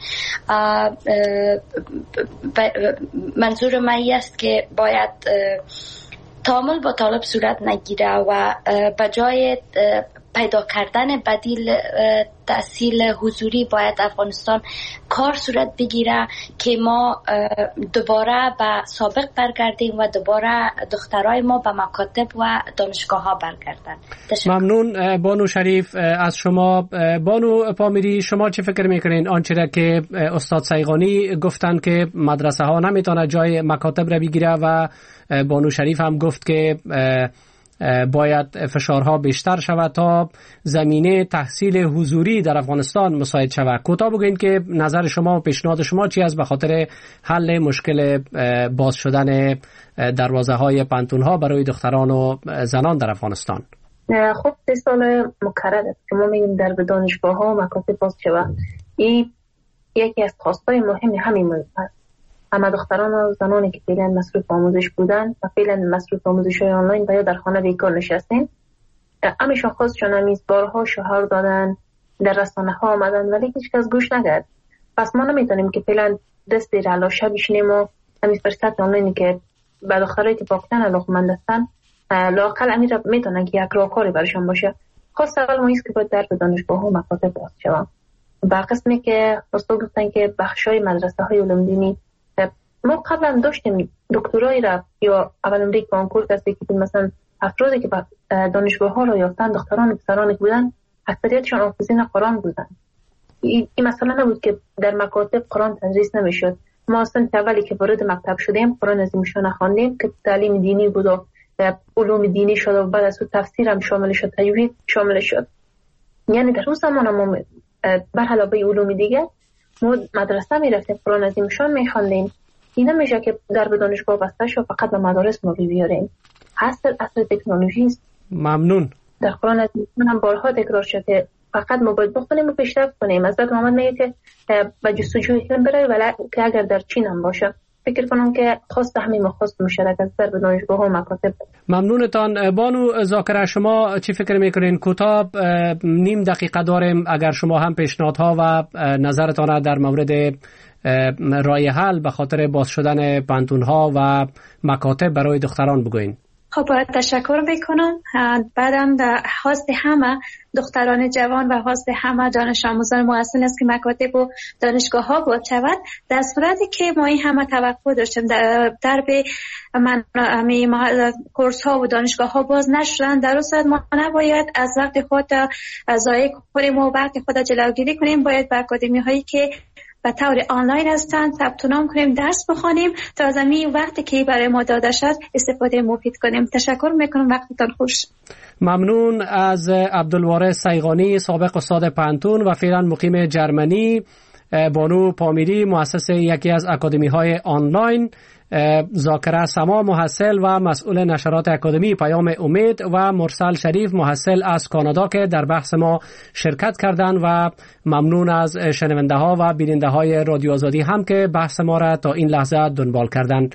منظور من این است که باید تعامل با طالب صورت نگیره و به جای پیدا کردن بدیل تحصیل حضوری باید افغانستان کار صورت بگیره که ما دوباره به سابق برگردیم و دوباره دخترای ما به مکاتب و دانشگاه ها برگردن. ممنون بانو شریف از شما. بانو پامیری، شما چه فکر میکنین آنچه را که استاد سیغانی گفتن که مدرسه ها نمیتونه جای مکاتب را بگیره و بانو شریف هم گفت که باید فشارها بیشتر شود تا زمینه تحصیل حضوری در افغانستان مساعد شود. کوتاه بگوین که نظر شما و پیشنهاد شما چی است به خاطر حل مشکل باز شدن دروازه های پانتون ها برای دختران و زنان در افغانستان؟ خب سه سال مکرر است که ما میگیم در دانشگاه ها و مکاتب باز شود. این یکی از خواستای مهم همین موضوع است. اما دختران و زنانی که فعلا مصروف آموزش بودن و فعلا مصروف آموزش های آنلاین و یا در خانه بیکار نشستین، همیشه خواستشون همیز بارها شعار دادن، در رسانه ها آمدن ولی هیچ کس گوش نکرد. پس ما نمیتونیم که فعلا دست رلاشه بشینیم و همیز فرصت آنلاینی که به دخترایی که واقعا علاقمند هستن لااقل امیر میتونن که یک راهکاری برشون باشه. خاص اول ما ایست که باید در دانشگاه ها مکاتب باز شوند. با قسمی که استاد گفتن که بخشای مدرسه های علوم دینی، ما قبلا داشتیم دکترای را یا اول امریک کانکور کسی که مثلا افرادی که دانشگاه ها را یافتن دختران و پسرانی بودن اکثریتشون حافظین قرآن بودن. این مثلا نبود که در مکاتب قرآن تدریس نمیشد. ما اصلا اولی که وارد مکتب شدیم قرآن عظیم‌الشان خواندیم که تعلیم دینی بود و علوم دینی شد و بعد از اون تفسیر هم شامل شد، تجوید شامل شد. یعنی در اون زمان ما بر علاوه علوم دیگه ما مدرسه میرفتیم قرآن عظیم‌الشان میخواندیم. این نمیشه که در دانشگاه بسته شو فقط به مدارس ما بیاریم. اصل اصل تکنولوژی است. ممنون. در قرآن عظیم‌الشان هم بارها تکرار شده فقط ما باید بخونیم و پیشرفت کنیم. حضرت محمد میگه که به جستجوی علم برای ولی که اگر در چین هم باشه فکر کنم که خواست همین خواست مشارکت در دانشگاه ها و مکاتب. ممنونتان. بانو زاکره، شما چی فکر میکنین؟ کوتاه نیم دقیقه داریم اگر شما هم پیشنهادها و نظرتان در مورد راه حل به خاطر باز شدن پانتون ها و مکاتب برای دختران بگوین. خب باید تشکر میکنم. بعدم خواست همه دختران جوان و خواست همه دانش آموزان محصل است که مکاتب و دانشگاه ها باز شود. در صورتی که ما این همه توقع داشتیم در, در به من کورس ها و دانشگاه ها باز نشدن، در اون صورت ما نباید از وقت خود ضایع کنیم و وقت خود جلوگیری کنیم. باید به اکادمی هایی که به طور آنلاین هستند ثبت نام کنیم، درس بخونیم تا از این وقتی که برای ما داده شد استفاده مفید کنیم. تشکر میکنم، وقتتان خوش. ممنون از عبدالوارث سیغانی، سابق استاد پانتون و فعلا مقیم جرمنی. بانو پامیری، مؤسس یکی از اکادمی های آنلاین. ذاکره سما، محصل و مسئول نشرات اکادمی پیام امید و مرسل شریف، محصل از کانادا که در بحث ما شرکت کردند و ممنون از شنونده ها و بیننده های رادیو آزادی هم که بحث ما را تا این لحظه دنبال کردند.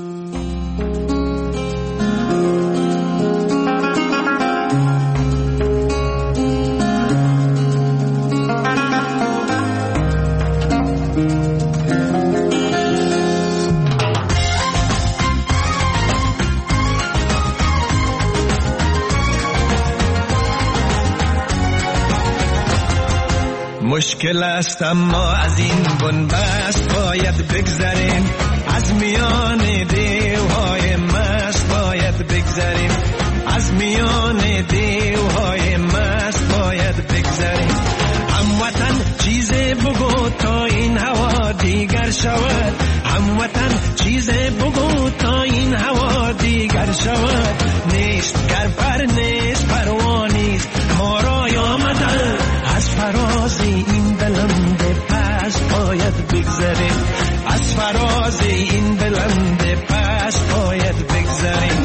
مشکل است اما از این بنبست باید بگذریم، از میان دیوهای مست باید بگذریم، از میان دیوهای مست باید بگذریم. هموطن چیزی بگو تا این هوا دیگر شود، هموطن چیزی بگو تا این هوا دیگر شود. نیست گر پر نیست پروانیست ما را آمدن، از فراز این بلند پست باید بگذریم، از فراز این بلند پست باید بگذریم.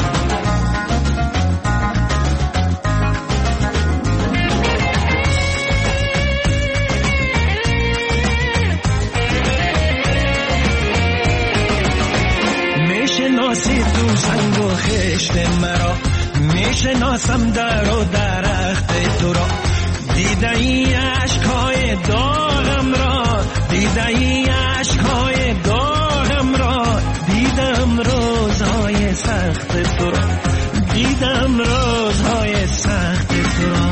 میشناسی تو سنگ و خشت مرا، میشناسم در و درخت تو را، دیده ای عشقای داغم را، دیده ای عشقای داغم را، دیدم روزهای سخت تو را، دیدم روزهای سخت تو را.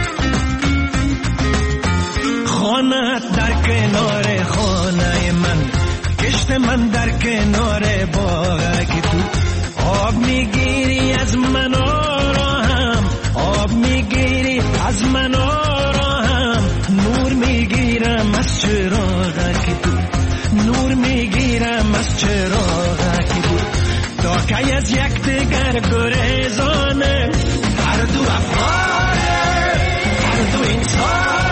خانه‌ات در کنار خانه من، کشت من در کنار باغک تو، آب میگیری از من آرام، آب میگیری از من آرام، نور میگیرم از چراغک تو، نور میگیرم از چراغک تو. تا که از یک دیگر گریزانه، هر دو افغانه، هر دو انسانه.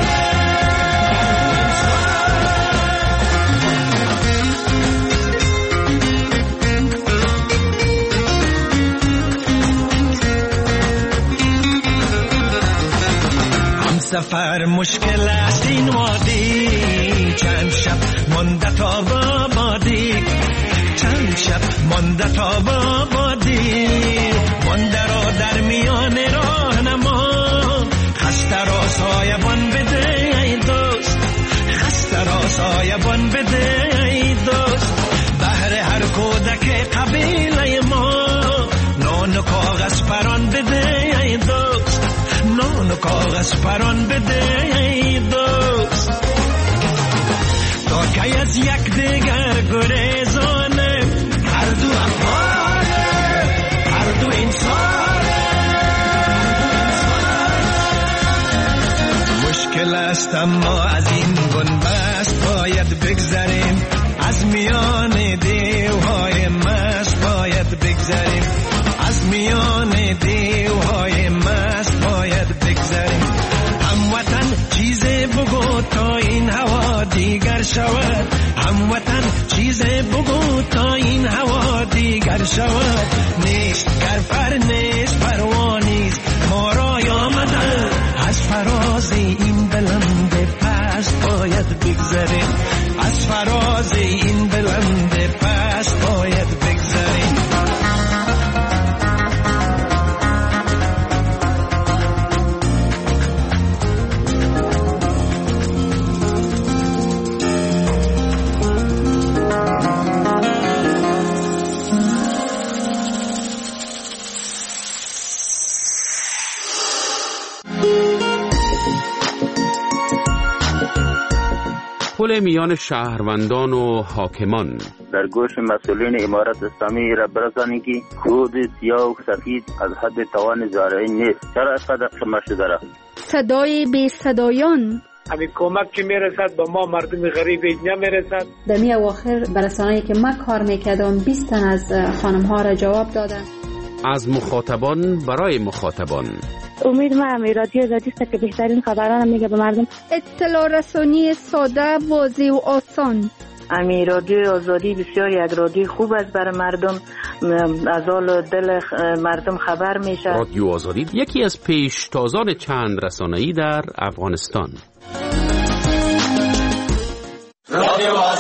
سفر مشکل است این وادی، چند شب مانده تا بادی، چند شب مانده تا بادی، مانده را در میان راه نما، خسته را سایبان بده ای دوست، خسته را سایبان بده ای دوست. بهر هر کودک قبیله ما نان و کاغذ پران بده ای دوست، نان و کاغذ پران بده ای دوست. تا که از یک دیگر گریزانه، هر دو افغانه، هر دو انسانه. مشکل است اما از این بنبست باید بگذریم، از میان دیوهای مست باید بگذریم، از میان دیوهای مست باید بگذریم. هموطن چیزی بگو تا این هوا دیگر شود، هموطن چیزی بگو تا این هوا دیگر شود. نیست گر پر نیست پروانیست ما را آمدن، از فراز این بلند پست باید بگذریم، از فراز این بلند پست باید بگذریم. مبارزه میان شهروندان و حاکمان. در گوش مسئولین امارت اسلامی را برسانید که خود سیاه و سفید از حد توان زارعی نیست. چرا اینقدر خمه شده را؟ صدای بی صدایان. همین کمک که میرسد به ما مردم غریب نمیرسد. در می اواخر برسانه‌ای که ما کار میکردم بیست تن از خانم ها را جواب دادن. از مخاطبان برای مخاطبان. امید ما هم رادیو آزادی است که بهترین خبران میگه به مردم. اطلاع رسانی ساده، واضح و آسان. امی رادیو آزادی بسیار یک رادیو خوب است برای مردم، از حال دل مردم خبر میشه. رادیو آزادی یکی از پیشتازان چند رسانه‌ای در افغانستان. رادیو